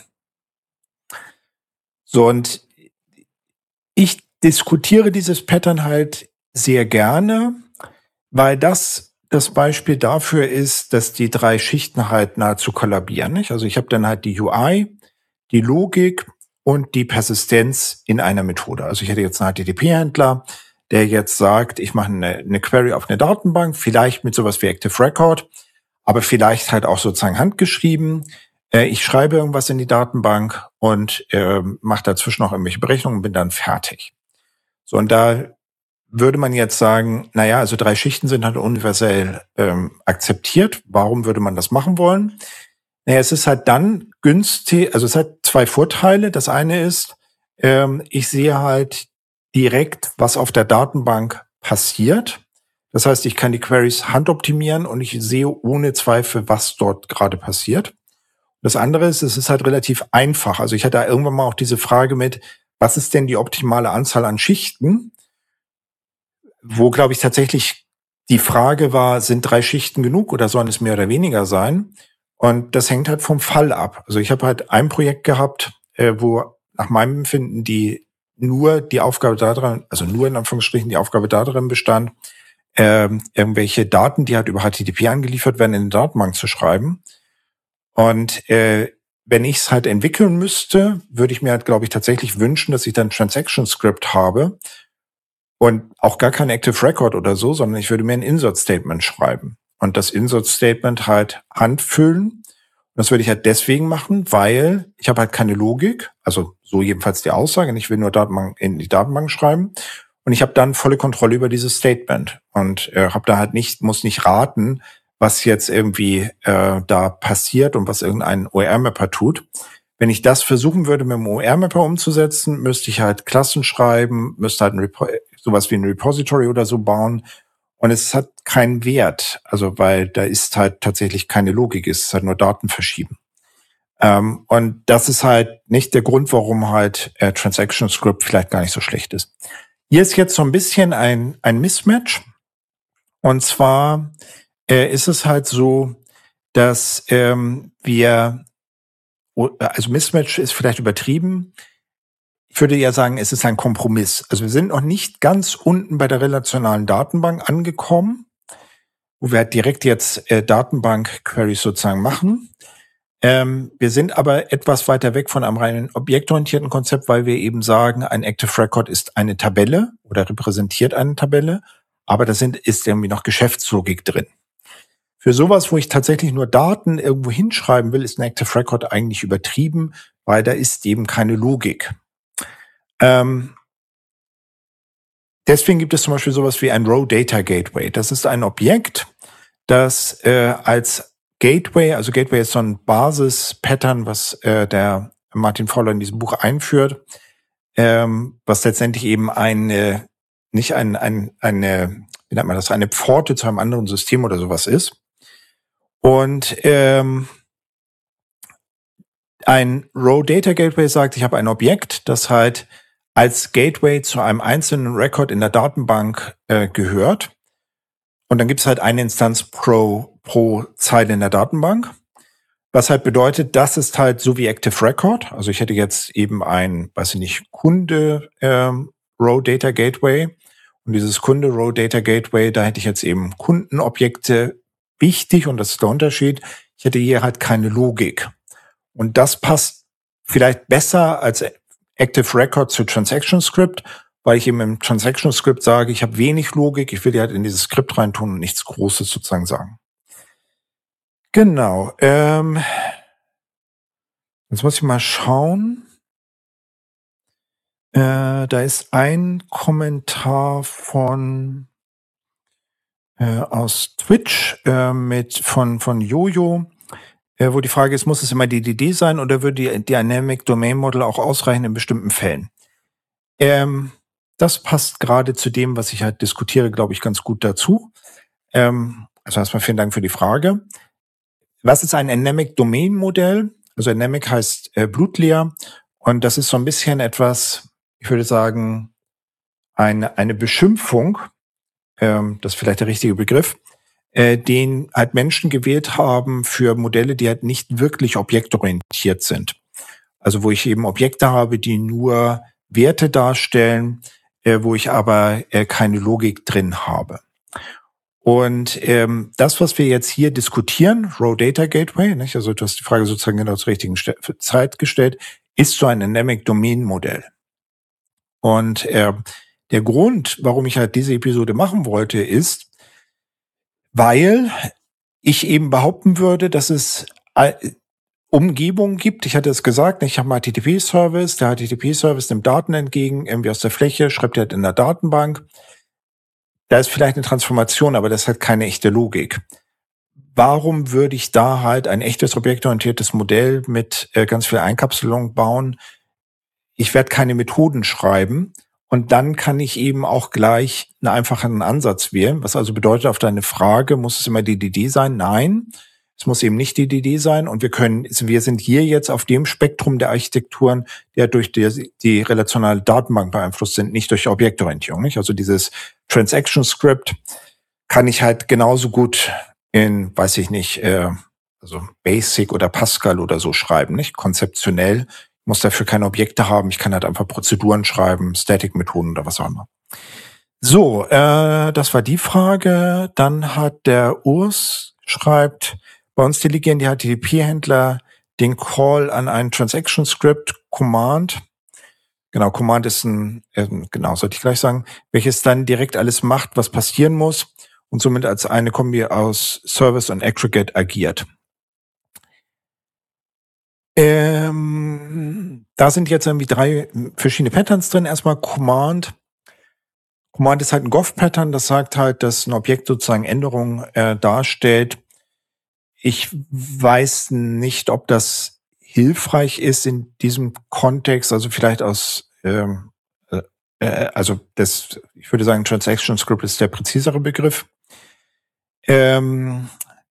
So, und ich diskutiere dieses Pattern halt sehr gerne, weil das das Beispiel dafür ist, dass die drei Schichten halt nahezu kollabieren. Nicht? Also ich habe dann halt die U I, die Logik und die Persistenz in einer Methode. Also ich hätte jetzt einen H T T P-Händler, der jetzt sagt, ich mache eine, eine Query auf eine Datenbank, vielleicht mit sowas wie Active Record, aber vielleicht halt auch sozusagen handgeschrieben. Äh, ich schreibe irgendwas in die Datenbank und äh, mache dazwischen noch irgendwelche Berechnungen und bin dann fertig. So, und da würde man jetzt sagen, naja, also drei Schichten sind halt universell ähm, akzeptiert. Warum würde man das machen wollen? Naja, es ist halt dann günstig, also es hat zwei Vorteile. Das eine ist, ähm, ich sehe halt direkt, was auf der Datenbank passiert. Das heißt, ich kann die Queries handoptimieren und ich sehe ohne Zweifel, was dort gerade passiert. Das andere ist, es ist halt relativ einfach. Also ich hatte da irgendwann mal auch diese Frage mit, was ist denn die optimale Anzahl an Schichten? Wo, glaube ich, tatsächlich die Frage war, sind drei Schichten genug oder sollen es mehr oder weniger sein? Und das hängt halt vom Fall ab. Also ich habe halt ein Projekt gehabt, äh, wo nach meinem Empfinden die nur die Aufgabe darin, also nur in Anführungsstrichen die Aufgabe darin bestand, ähm, irgendwelche Daten, die halt über H T T P angeliefert werden, in eine Datenbank zu schreiben. Und äh, wenn ich es halt entwickeln müsste, würde ich mir halt, glaube ich, tatsächlich wünschen, dass ich dann ein Transaction Script habe, und auch gar kein Active Record oder so, sondern ich würde mir ein Insert-Statement schreiben. Und das Insert-Statement halt handfüllen. Und das würde ich halt deswegen machen, weil ich habe halt keine Logik. Also so jedenfalls die Aussage. Ich will nur Datenbank in die Datenbank schreiben. Und ich habe dann volle Kontrolle über dieses Statement. Und äh, habe da halt nicht, muss nicht raten, was jetzt irgendwie äh, da passiert und was irgendein O R-Mapper tut. Wenn ich das versuchen würde, mit dem O R-Mapper umzusetzen, müsste ich halt Klassen schreiben, müsste halt ein Repo- sowas wie ein Repository oder so bauen. Und es hat keinen Wert, also weil da ist halt tatsächlich keine Logik, es ist halt nur Daten verschieben. Ähm, und das ist halt nicht der Grund, warum halt äh, Transaction Script vielleicht gar nicht so schlecht ist. Hier ist jetzt so ein bisschen ein, ein Mismatch. Und zwar äh, ist es halt so, dass ähm, wir, also Mismatch ist vielleicht übertrieben. Ich würde ja sagen, es ist ein Kompromiss. Also wir sind noch nicht ganz unten bei der relationalen Datenbank angekommen, wo wir halt direkt jetzt äh, Datenbank-Queries sozusagen machen. Ähm, wir sind aber etwas weiter weg von einem reinen objektorientierten Konzept, weil wir eben sagen, ein Active Record ist eine Tabelle oder repräsentiert eine Tabelle, aber da sind, ist irgendwie noch Geschäftslogik drin. Für sowas, wo ich tatsächlich nur Daten irgendwo hinschreiben will, ist ein Active Record eigentlich übertrieben, weil da ist eben keine Logik. Ähm, deswegen gibt es zum Beispiel sowas wie ein Raw Data Gateway. Das ist ein Objekt, das äh, als Gateway, also Gateway ist so ein Basis-Pattern, was äh, der Martin Fowler in diesem Buch einführt, ähm, was letztendlich eben eine nicht ein, ein, eine, wie nennt man das, eine Pforte zu einem anderen System oder sowas ist. Und ähm, ein Raw Data Gateway sagt, ich habe ein Objekt, das halt als Gateway zu einem einzelnen Record in der Datenbank äh, gehört. Und dann gibt es halt eine Instanz pro, pro Zeile in der Datenbank. Was halt bedeutet, das ist halt so wie Active Record. Also ich hätte jetzt eben ein, weiß ich nicht, Kunde ähm, Raw Data Gateway. Und dieses Kunde Raw Data Gateway, da hätte ich jetzt eben Kundenobjekte. Wichtig, und das ist der Unterschied, ich hätte hier halt keine Logik. Und das passt vielleicht besser als Active Record zu Transaction Script, weil ich eben im Transaction Script sage, ich habe wenig Logik, ich will die halt in dieses Skript reintun und nichts Großes sozusagen sagen. Genau. Ähm, jetzt muss ich mal schauen. Äh, da ist ein Kommentar von äh, aus Twitch äh, mit von von Jojo, äh, wo die Frage ist, muss es immer D D D sein oder würde die Dynamic Domain Model auch ausreichen in bestimmten Fällen? Ähm, das passt gerade zu dem, was ich halt diskutiere, glaube ich, ganz gut dazu. Ähm, also erstmal vielen Dank für die Frage. Was ist ein Dynamic Domain Modell? Also Dynamic heißt äh, blutleer und das ist so ein bisschen etwas, ich würde sagen, eine, eine Beschimpfung, ähm, das ist vielleicht der richtige Begriff, äh, den halt Menschen gewählt haben für Modelle, die halt nicht wirklich objektorientiert sind. Also wo ich eben Objekte habe, die nur Werte darstellen, äh, wo ich aber äh, keine Logik drin habe. Und ähm, das, was wir jetzt hier diskutieren, Raw Data Gateway, nicht? Also du hast die Frage sozusagen genau zur richtigen Ste- Zeit gestellt, ist so ein Dynamic Domain Modell. Und äh, der Grund, warum ich halt diese Episode machen wollte, ist, weil ich eben behaupten würde, dass es äh, Umgebungen gibt. Ich hatte es gesagt, ich habe einen H T T P-Service, der H T T P-Service nimmt Daten entgegen, irgendwie aus der Fläche, schreibt er halt in der Datenbank. Da ist vielleicht eine Transformation, aber das hat keine echte Logik. Warum würde ich da halt ein echtes objektorientiertes Modell mit äh, ganz viel Einkapselung bauen? Ich werde keine Methoden schreiben und dann kann ich eben auch gleich einen einfachen Ansatz wählen, was also bedeutet auf deine Frage, muss es immer D D D sein? Nein, es muss eben nicht D D D sein und wir können, wir sind hier jetzt auf dem Spektrum der Architekturen, der durch die, die relationale Datenbank beeinflusst sind, nicht durch Objektorientierung. Nicht? Also dieses Transaction Script kann ich halt genauso gut in, weiß ich nicht, äh, also Basic oder Pascal oder so schreiben, nicht? Konzeptionell. Ich muss dafür keine Objekte haben. Ich kann halt einfach Prozeduren schreiben, Static-Methoden oder was auch immer. So, äh, das war die Frage. Dann hat der Urs schreibt, bei uns delegieren die H T T P-Händler den Call an ein Transaction Script Command. Genau, Command ist ein, äh, genau, sollte ich gleich sagen, welches dann direkt alles macht, was passieren muss und somit als eine Kombi aus Service und Aggregate agiert. Ähm, da sind jetzt irgendwie drei verschiedene Patterns drin. Erstmal Command. Command ist halt ein Gov-Pattern, das sagt halt, dass ein Objekt sozusagen Änderungen äh, darstellt. Ich weiß nicht, ob das hilfreich ist in diesem Kontext, also vielleicht aus, ähm, äh, also das, ich würde sagen, Transaction Script ist der präzisere Begriff. Ähm,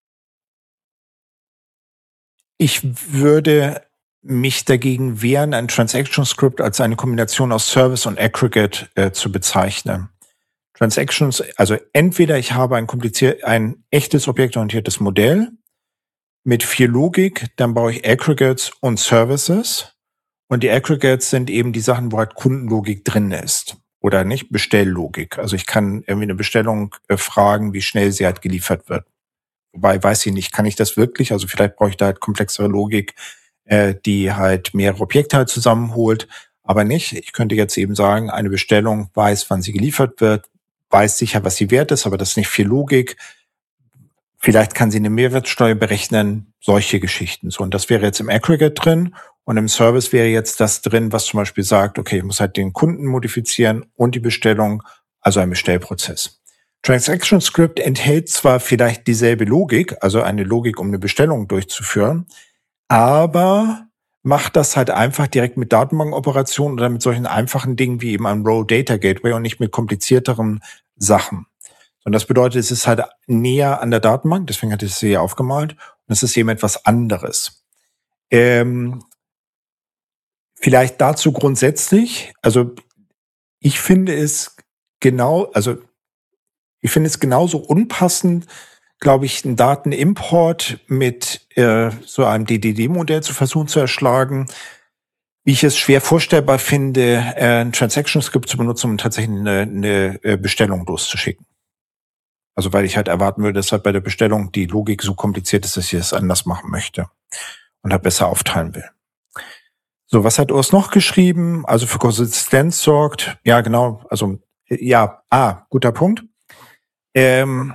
ich würde mich dagegen wehren, ein Transaction Script als eine Kombination aus Service und Aggregate äh, zu bezeichnen. Transactions, also entweder ich habe ein kompliziert, ein echtes objektorientiertes Modell mit viel Logik, dann baue ich Aggregates und Services. Und die Aggregates sind eben die Sachen, wo halt Kundenlogik drin ist. Oder nicht Bestelllogik. Also ich kann irgendwie eine Bestellung äh, fragen, wie schnell sie halt geliefert wird. Wobei, weiß ich nicht, kann ich das wirklich? Also vielleicht brauche ich da halt komplexere Logik, äh, die halt mehrere Objekte halt zusammenholt. Aber nicht. Ich könnte jetzt eben sagen, eine Bestellung weiß, wann sie geliefert wird, weiß sicher, was sie wert ist, aber das ist nicht viel Logik. Vielleicht kann sie eine Mehrwertsteuer berechnen, solche Geschichten. So, und das wäre jetzt im Aggregate drin. Und im Service wäre jetzt das drin, was zum Beispiel sagt, okay, ich muss halt den Kunden modifizieren und die Bestellung, also ein Bestellprozess. Transaction Script enthält zwar vielleicht dieselbe Logik, also eine Logik, um eine Bestellung durchzuführen, aber macht das halt einfach direkt mit Datenbankoperationen oder mit solchen einfachen Dingen wie eben einem Raw Data Gateway und nicht mit komplizierteren Sachen. Und das bedeutet, es ist halt näher an der Datenbank, deswegen hatte ich es hier aufgemalt, und es ist eben etwas anderes. Ähm, vielleicht dazu grundsätzlich, also ich finde es genau, also ich finde es genauso unpassend, glaube ich, einen Datenimport mit äh, so einem D D D-Modell zu versuchen zu erschlagen, wie ich es schwer vorstellbar finde, äh, ein Transaction-Script zu benutzen, um tatsächlich eine, eine Bestellung loszuschicken. Also weil ich halt erwarten würde, dass halt bei der Bestellung die Logik so kompliziert ist, dass ich es anders machen möchte und halt besser aufteilen will. So, was hat Urs noch geschrieben? Also für Konsistenz sorgt. Ja, genau. Also ja, ah, guter Punkt. Ähm,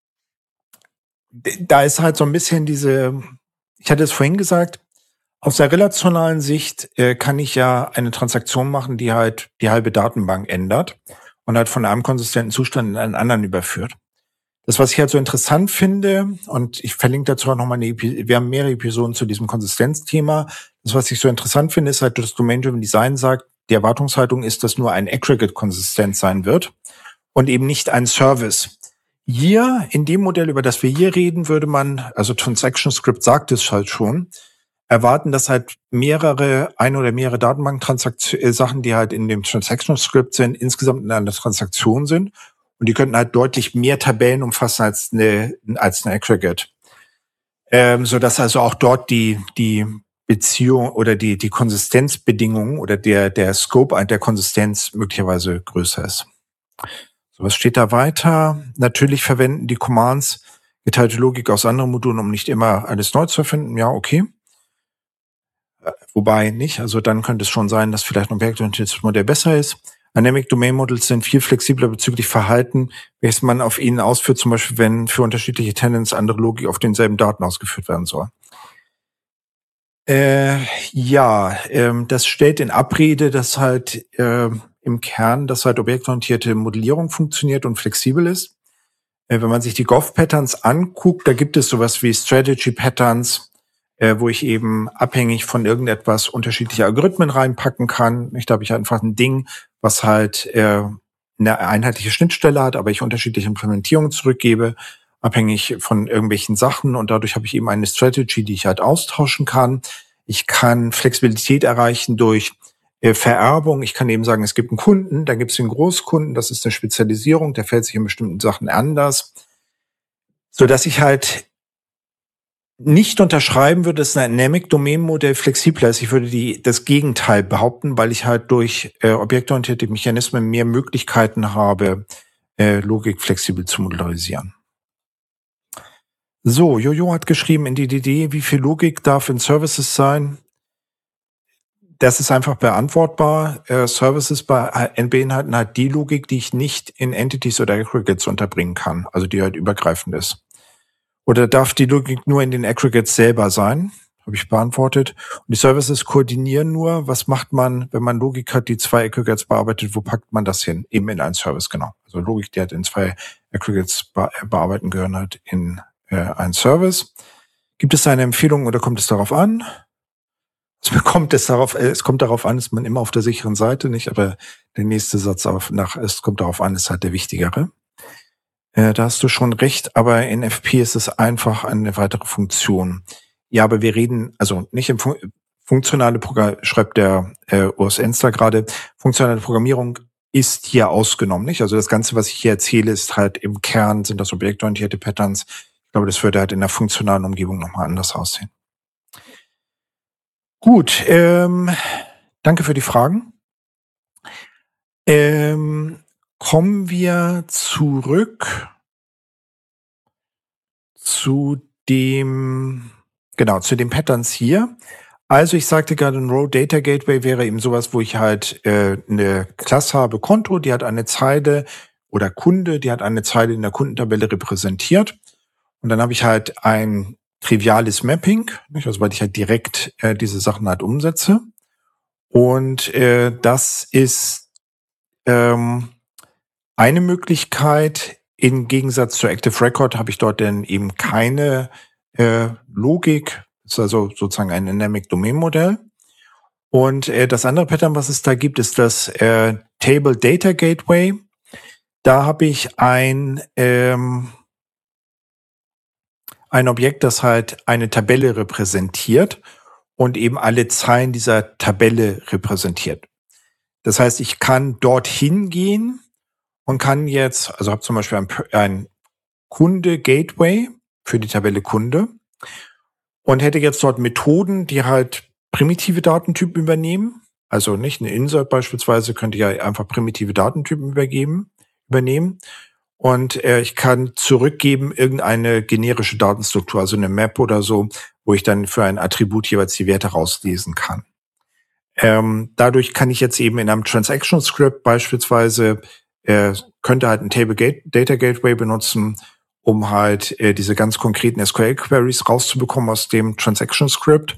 da ist halt so ein bisschen diese, ich hatte es vorhin gesagt, aus der relationalen Sicht äh, kann ich ja eine Transaktion machen, die halt die halbe Datenbank ändert und halt von einem konsistenten Zustand in einen anderen überführt. Das, was ich halt so interessant finde, und ich verlinke dazu auch nochmal eine Epi- wir haben mehrere Episoden zu diesem Konsistenzthema. Das, was ich so interessant finde, ist halt, dass Domain-Driven Design sagt, die Erwartungshaltung ist, dass nur ein Aggregate-Konsistent sein wird und eben nicht ein Service. Hier, in dem Modell, über das wir hier reden, würde man, also Transaction Script sagt es halt schon, erwarten, dass halt mehrere, ein oder mehrere Datenbank-Transaktionen, Sachen, die halt in dem Transaction Script sind, insgesamt in einer Transaktion sind. Und die könnten halt deutlich mehr Tabellen umfassen als eine, als eine Aggregate. Ähm, so dass also auch dort die, die Beziehung oder die, die Konsistenzbedingungen oder der, der Scope der Konsistenz möglicherweise größer ist. So, was steht da weiter? Natürlich verwenden die Commands geteilte Logik aus anderen Modulen, um nicht immer alles neu zu erfinden. Ja, okay. Wobei nicht. Also dann könnte es schon sein, dass vielleicht ein objektorientiertes Modell besser ist. Dynamic Domain Models sind viel flexibler bezüglich Verhalten, welches man auf ihnen ausführt, zum Beispiel wenn für unterschiedliche Tenants andere Logik auf denselben Daten ausgeführt werden soll. Äh, ja, ähm, das stellt in Abrede, dass halt äh, im Kern, dass halt objektorientierte Modellierung funktioniert und flexibel ist. Äh, wenn man sich die G O F-Patterns anguckt, da gibt es sowas wie Strategy-Patterns, äh, wo ich eben abhängig von irgendetwas unterschiedliche Algorithmen reinpacken kann. Ich glaube, ich habe einfach ein Ding, was halt äh, eine einheitliche Schnittstelle hat, aber ich unterschiedliche Implementierungen zurückgebe, abhängig von irgendwelchen Sachen. Und dadurch habe ich eben eine Strategy, die ich halt austauschen kann. Ich kann Flexibilität erreichen durch äh, Vererbung. Ich kann eben sagen, es gibt einen Kunden, dann gibt es den Großkunden, das ist eine Spezialisierung, der fällt sich in bestimmten Sachen anders. So dass ich halt nicht unterschreiben würde, dass ein Dynamic Domain Modell flexibler ist. Ich würde die, das Gegenteil behaupten, weil ich halt durch äh, objektorientierte Mechanismen mehr Möglichkeiten habe, äh, Logik flexibel zu modularisieren. So, Jojo hat geschrieben in D D D, wie viel Logik darf in Services sein? Das ist einfach beantwortbar. Äh, Services bei, äh, beinhalten halt die Logik, die ich nicht in Entities oder Aggregates unterbringen kann, also die halt übergreifend ist. Oder darf die Logik nur in den Aggregates selber sein? Habe ich beantwortet. Und die Services koordinieren nur. Was macht man, wenn man Logik hat, die zwei Aggregates bearbeitet? Wo packt man das hin? Eben in einen Service, genau. Also Logik, die halt in zwei Aggregates be- bearbeiten gehören, halt in äh, einen Service. Gibt es eine Empfehlung oder kommt es darauf an? Es kommt es darauf, äh, es kommt darauf an, ist man immer auf der sicheren Seite, nicht? Aber der nächste Satz auf, nach, es kommt darauf an, ist halt der wichtigere. Äh, da hast du schon recht, aber in F P ist es einfach eine weitere Funktion. Ja, aber wir reden, also nicht im Fun- funktionale Programm, schreibt der äh, Urs Enster gerade, funktionale Programmierung ist hier ausgenommen, nicht? Also das Ganze, was ich hier erzähle, ist halt im Kern, sind das objektorientierte Patterns. Ich glaube, das würde halt in der funktionalen Umgebung nochmal anders aussehen. Gut, ähm, danke für die Fragen. Ähm, kommen wir zurück zu dem, genau, zu den Patterns hier. Also ich sagte gerade, ein Raw Data Gateway wäre eben sowas, wo ich halt äh, eine Klasse habe, Konto, die hat eine Zeile, oder Kunde, die hat eine Zeile in der Kundentabelle repräsentiert. Und dann habe ich halt ein triviales Mapping, nicht? Also weil ich halt direkt äh, diese Sachen halt umsetze. Und äh, das ist ähm, eine Möglichkeit. Im Gegensatz zu Active Record habe ich dort dann eben keine äh, Logik. Das ist also sozusagen ein Dynamic Domain Modell. Und äh, das andere Pattern, was es da gibt, ist das äh, Table Data Gateway. Da habe ich ein ähm, ein Objekt, das halt eine Tabelle repräsentiert und eben alle Zeilen dieser Tabelle repräsentiert. Das heißt, ich kann dorthin gehen und kann jetzt, also habe zum Beispiel ein, ein Kunde-Gateway für die Tabelle Kunde und hätte jetzt dort Methoden, die halt primitive Datentypen übernehmen. Also nicht eine Insert beispielsweise könnte ja einfach primitive Datentypen übergeben, übernehmen. Und äh, ich kann zurückgeben irgendeine generische Datenstruktur, also eine Map oder so, wo ich dann für ein Attribut jeweils die Werte rauslesen kann. Ähm, dadurch kann ich jetzt eben in einem Transaction Script beispielsweise, äh, könnte halt ein Table Gate, Data Gateway benutzen, um halt äh, diese ganz konkreten S Q L-Queries rauszubekommen aus dem Transaction Script,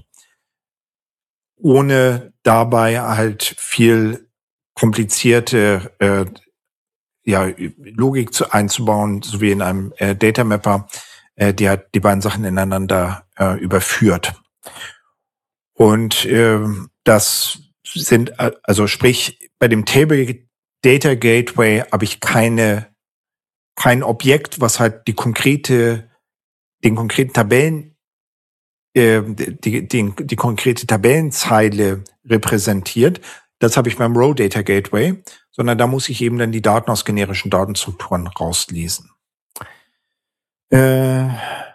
ohne dabei halt viel komplizierte äh, ja, Logik zu, einzubauen, so wie in einem äh, Data Mapper, äh, die halt die beiden Sachen ineinander äh, überführt. Und äh, das sind, also sprich, bei dem Table Data Gateway habe ich keine kein Objekt, was halt die konkrete, den konkreten Tabellen, äh, die, die, die konkrete Tabellenzeile repräsentiert. Das habe ich beim Row Data Gateway, sondern da muss ich eben dann die Daten aus generischen Datenstrukturen rauslesen. Äh,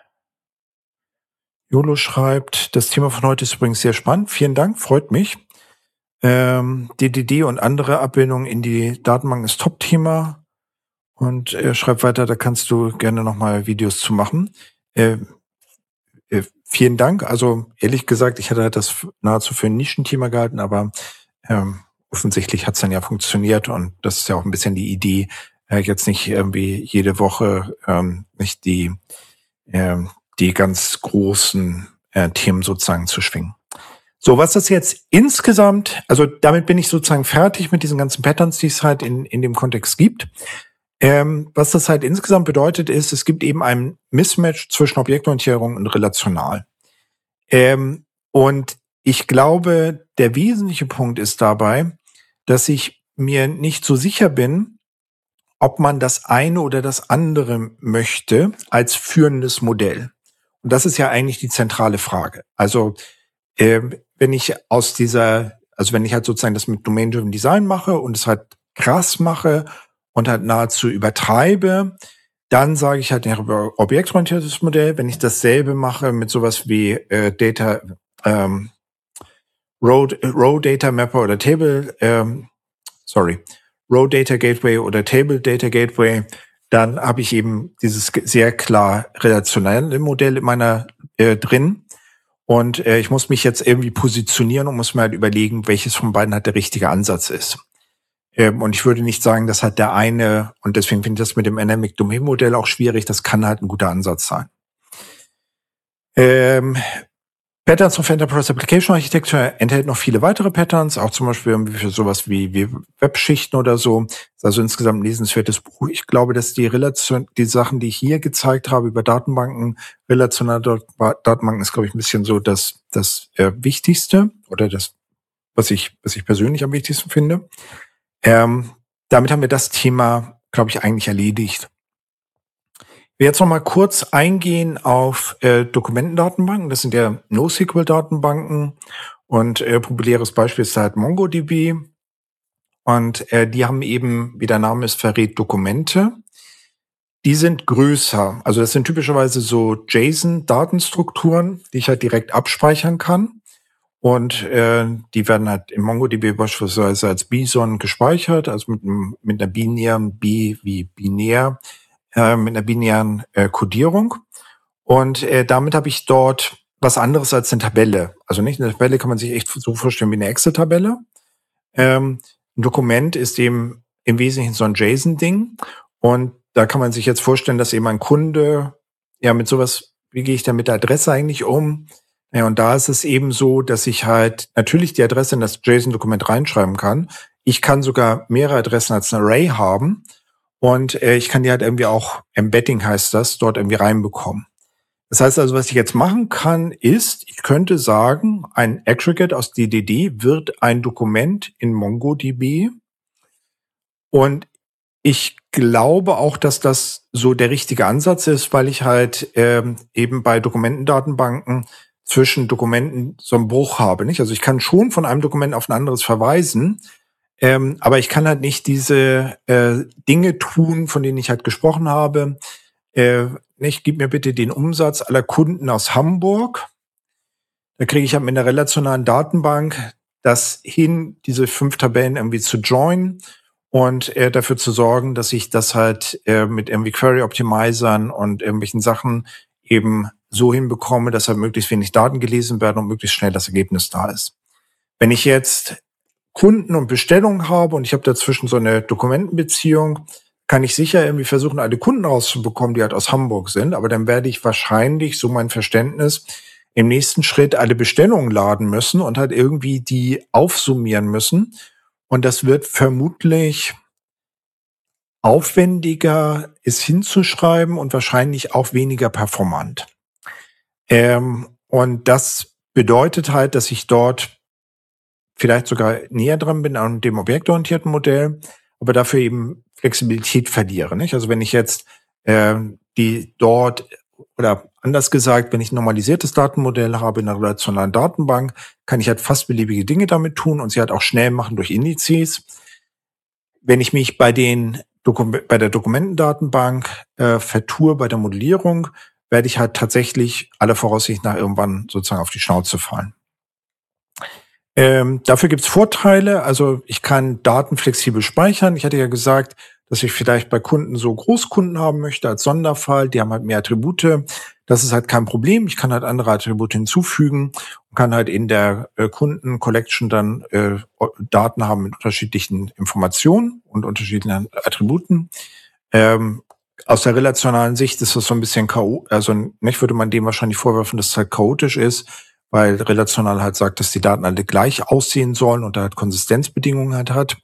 Jolo schreibt, das Thema von heute ist übrigens sehr spannend. Vielen Dank, freut mich. Ähm, D D D und andere Abbildungen in die Datenbank ist Top-Thema. Und er schreibt weiter, da kannst du gerne nochmal Videos zu machen. Äh, äh, vielen Dank. Also ehrlich gesagt, ich hatte das nahezu für ein Nischenthema gehalten, aber ähm, offensichtlich hat es dann ja funktioniert und das ist ja auch ein bisschen die Idee, äh, jetzt nicht irgendwie jede Woche ähm, nicht die äh, die ganz großen äh, Themen sozusagen zu schwingen. So, was das jetzt insgesamt, also damit bin ich sozusagen fertig mit diesen ganzen Patterns, die es halt in in dem Kontext gibt. Ähm, was das halt insgesamt bedeutet, ist, es gibt eben ein Mismatch zwischen Objektorientierung und relational. Ähm, und ich glaube, der wesentliche Punkt ist dabei, dass ich mir nicht so sicher bin, ob man das eine oder das andere möchte als führendes Modell. Und das ist ja eigentlich die zentrale Frage. Also ähm, wenn ich aus dieser, also wenn ich halt sozusagen das mit Domain-Driven Design mache und es halt krass mache und halt nahezu übertreibe, dann sage ich halt ein objektorientiertes Modell. Wenn ich dasselbe mache mit sowas wie äh, Data, ähm, Row, Row Data Mapper oder Table, ähm, sorry, Row Data Gateway oder Table Data Gateway, dann habe ich eben dieses sehr klar relationelle Modell in meiner äh, drin. Und äh, ich muss mich jetzt irgendwie positionieren und muss mir halt überlegen, welches von beiden halt der richtige Ansatz ist. Ähm, und ich würde nicht sagen, dass halt der eine, und deswegen finde ich das mit dem Dynamic Domain Modell auch schwierig, das kann halt ein guter Ansatz sein. Ähm, Patterns of Enterprise Application Architecture enthält noch viele weitere Patterns, auch zum Beispiel für sowas wie, wie Webschichten oder so. Das ist also insgesamt ein lesenswertes Buch. Ich glaube, dass die Relation, die Sachen, die ich hier gezeigt habe über Datenbanken, relationale Datenbanken ist, glaube ich, ein bisschen so das, das äh, Wichtigste oder das, was ich, was ich persönlich am wichtigsten finde. Ähm, damit haben wir das Thema, glaube ich, eigentlich erledigt. Ich will jetzt noch mal kurz eingehen auf äh, Dokumentendatenbanken. Das sind ja NoSQL-Datenbanken und äh, populäres Beispiel ist halt MongoDB. Und äh, die haben eben, wie der Name es verrät, Dokumente. Die sind größer. Also das sind typischerweise so JSON-Datenstrukturen, die ich halt direkt abspeichern kann. Und äh, die werden halt im MongoDB beispielsweise als Bison gespeichert, also mit, mit einer binären B wie binär, äh, mit einer binären äh, Codierung. Und äh, damit habe ich dort was anderes als eine Tabelle. Also nicht eine Tabelle kann man sich echt so vorstellen wie eine Excel-Tabelle. Ähm, ein Dokument ist eben im Wesentlichen so ein JSON-Ding. Und da kann man sich jetzt vorstellen, dass eben ein Kunde, ja, mit sowas, wie gehe ich da mit der Adresse eigentlich um? Ja, und da ist es eben so, dass ich halt natürlich die Adresse in das JSON-Dokument reinschreiben kann. Ich kann sogar mehrere Adressen als ein Array haben und äh, ich kann die halt irgendwie auch, Embedding heißt das, dort irgendwie reinbekommen. Das heißt also, was ich jetzt machen kann, ist, ich könnte sagen, ein Aggregate aus D D D wird ein Dokument in MongoDB. Und ich glaube auch, dass das so der richtige Ansatz ist, weil ich halt ähm, eben bei Dokumentendatenbanken zwischen Dokumenten so einen Bruch habe, nicht? Also ich kann schon von einem Dokument auf ein anderes verweisen, ähm, aber ich kann halt nicht diese äh, Dinge tun, von denen ich halt gesprochen habe. Äh, nicht, gib mir bitte den Umsatz aller Kunden aus Hamburg. Da kriege ich halt mit einer relationalen Datenbank das hin, diese fünf Tabellen irgendwie zu joinen und äh, dafür zu sorgen, dass ich das halt äh, mit irgendwie Query Optimizern und irgendwelchen Sachen eben so hinbekomme, dass halt möglichst wenig Daten gelesen werden und möglichst schnell das Ergebnis da ist. Wenn ich jetzt Kunden und Bestellungen habe und ich habe dazwischen so eine Dokumentenbeziehung, kann ich sicher irgendwie versuchen, alle Kunden rauszubekommen, die halt aus Hamburg sind. Aber dann werde ich wahrscheinlich, so mein Verständnis, im nächsten Schritt alle Bestellungen laden müssen und halt irgendwie die aufsummieren müssen. Und das wird vermutlich aufwendiger, es hinzuschreiben und wahrscheinlich auch weniger performant. Ähm, und das bedeutet halt, dass ich dort vielleicht sogar näher dran bin an dem objektorientierten Modell, aber dafür eben Flexibilität verliere. Nicht? Also wenn ich jetzt äh, die dort, oder anders gesagt, wenn ich ein normalisiertes Datenmodell habe in einer relationalen Datenbank, kann ich halt fast beliebige Dinge damit tun und sie halt auch schnell machen durch Indizes. Wenn ich mich bei den Dokum- bei der Dokumentendatenbank äh, vertue, bei der Modellierung, werde ich halt tatsächlich aller Voraussicht nach irgendwann sozusagen auf die Schnauze fallen. Ähm, dafür gibt's Vorteile. Also ich kann Daten flexibel speichern. Ich hatte ja gesagt, dass ich vielleicht bei Kunden so Großkunden haben möchte als Sonderfall. Die haben halt mehr Attribute. Das ist halt kein Problem. Ich kann halt andere Attribute hinzufügen und kann halt in der äh, Kunden-Collection dann äh, Daten haben mit unterschiedlichen Informationen und unterschiedlichen Attributen. Ähm, aus der relationalen Sicht ist das so ein bisschen chaotisch. Also nicht würde man dem wahrscheinlich vorwerfen, dass es halt chaotisch ist, weil relational halt sagt, dass die Daten alle gleich aussehen sollen und da halt Konsistenzbedingungen halt hat.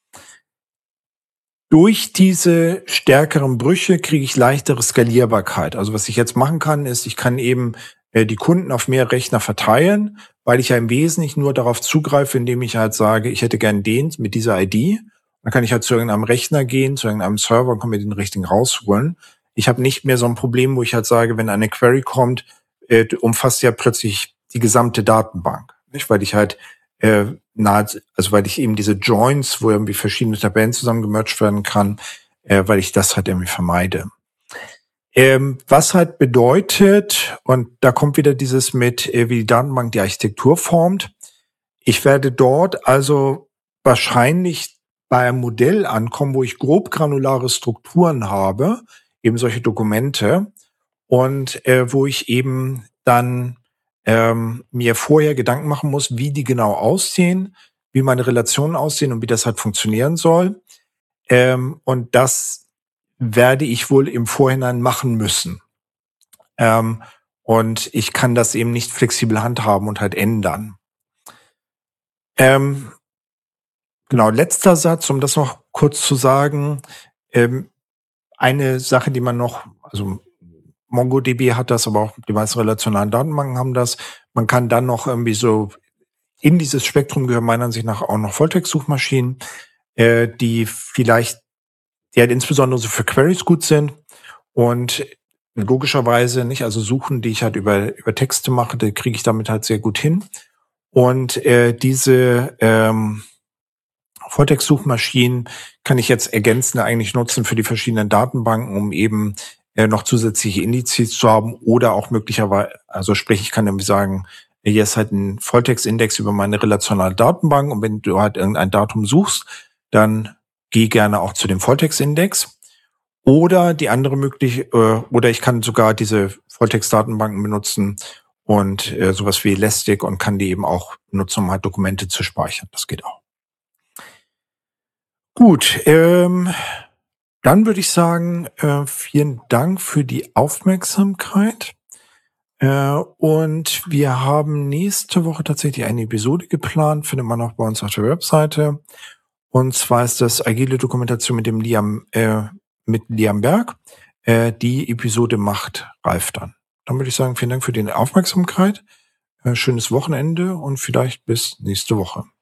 Durch diese stärkeren Brüche kriege ich leichtere Skalierbarkeit. Also was ich jetzt machen kann, ist, ich kann eben äh, die Kunden auf mehr Rechner verteilen, weil ich ja im Wesentlichen nur darauf zugreife, indem ich halt sage, ich hätte gern den mit dieser I D. Dann kann ich halt zu irgendeinem Rechner gehen, zu irgendeinem Server und kann mir den richtigen rausholen. Ich habe nicht mehr so ein Problem, wo ich halt sage, wenn eine Query kommt, äh, umfasst ja plötzlich die gesamte Datenbank, nicht? Weil ich halt äh, nahe, also weil ich eben diese Joins, wo irgendwie verschiedene Tabellen zusammengemerged werden kann, äh, weil ich das halt irgendwie vermeide. Ähm, was halt bedeutet, und da kommt wieder dieses mit, äh, wie die Datenbank die Architektur formt. Ich werde dort also wahrscheinlich bei einem Modell ankommen, wo ich grob granulare Strukturen habe, eben solche Dokumente, und äh, wo ich eben dann ähm, mir vorher Gedanken machen muss, wie die genau aussehen, wie meine Relationen aussehen und wie das halt funktionieren soll. Ähm, und das werde ich wohl im Vorhinein machen müssen. Ähm, und ich kann das eben nicht flexibel handhaben und halt ändern. Ähm, genau, letzter Satz, um das noch kurz zu sagen. Ähm, eine Sache, die man noch, also MongoDB hat das, aber auch die meisten relationalen Datenbanken haben das. Man kann dann noch irgendwie so, in dieses Spektrum gehören meiner Ansicht nach auch noch Volltext-Suchmaschinen, äh, die vielleicht, die halt insbesondere so für Queries gut sind und logischerweise nicht, also Suchen, die ich halt über, über Texte mache, die kriege ich damit halt sehr gut hin. Und äh, diese ähm, Volltext-Suchmaschinen kann ich jetzt ergänzend eigentlich nutzen für die verschiedenen Datenbanken, um eben äh, noch zusätzliche Indizes zu haben oder auch möglicherweise, also sprich, ich kann irgendwie sagen, hier ist halt ein Volltextindex über meine relationale Datenbank und wenn du halt irgendein Datum suchst, dann geh gerne auch zu dem Volltextindex. Oder die andere möglich, äh, oder ich kann sogar diese Volltext-Datenbanken benutzen und äh, sowas wie Elastic und kann die eben auch benutzen, um halt Dokumente zu speichern. Das geht auch. Gut, ähm, dann würde ich sagen, äh, vielen Dank für die Aufmerksamkeit. Äh, und wir haben nächste Woche tatsächlich eine Episode geplant, findet man auch bei uns auf der Webseite. Und zwar ist das agile Dokumentation mit dem Liam, äh, mit Liam Berg. Äh, die Episode macht Ralf dann. dann würde ich sagen, vielen Dank für die Aufmerksamkeit. Äh, schönes Wochenende und vielleicht bis nächste Woche.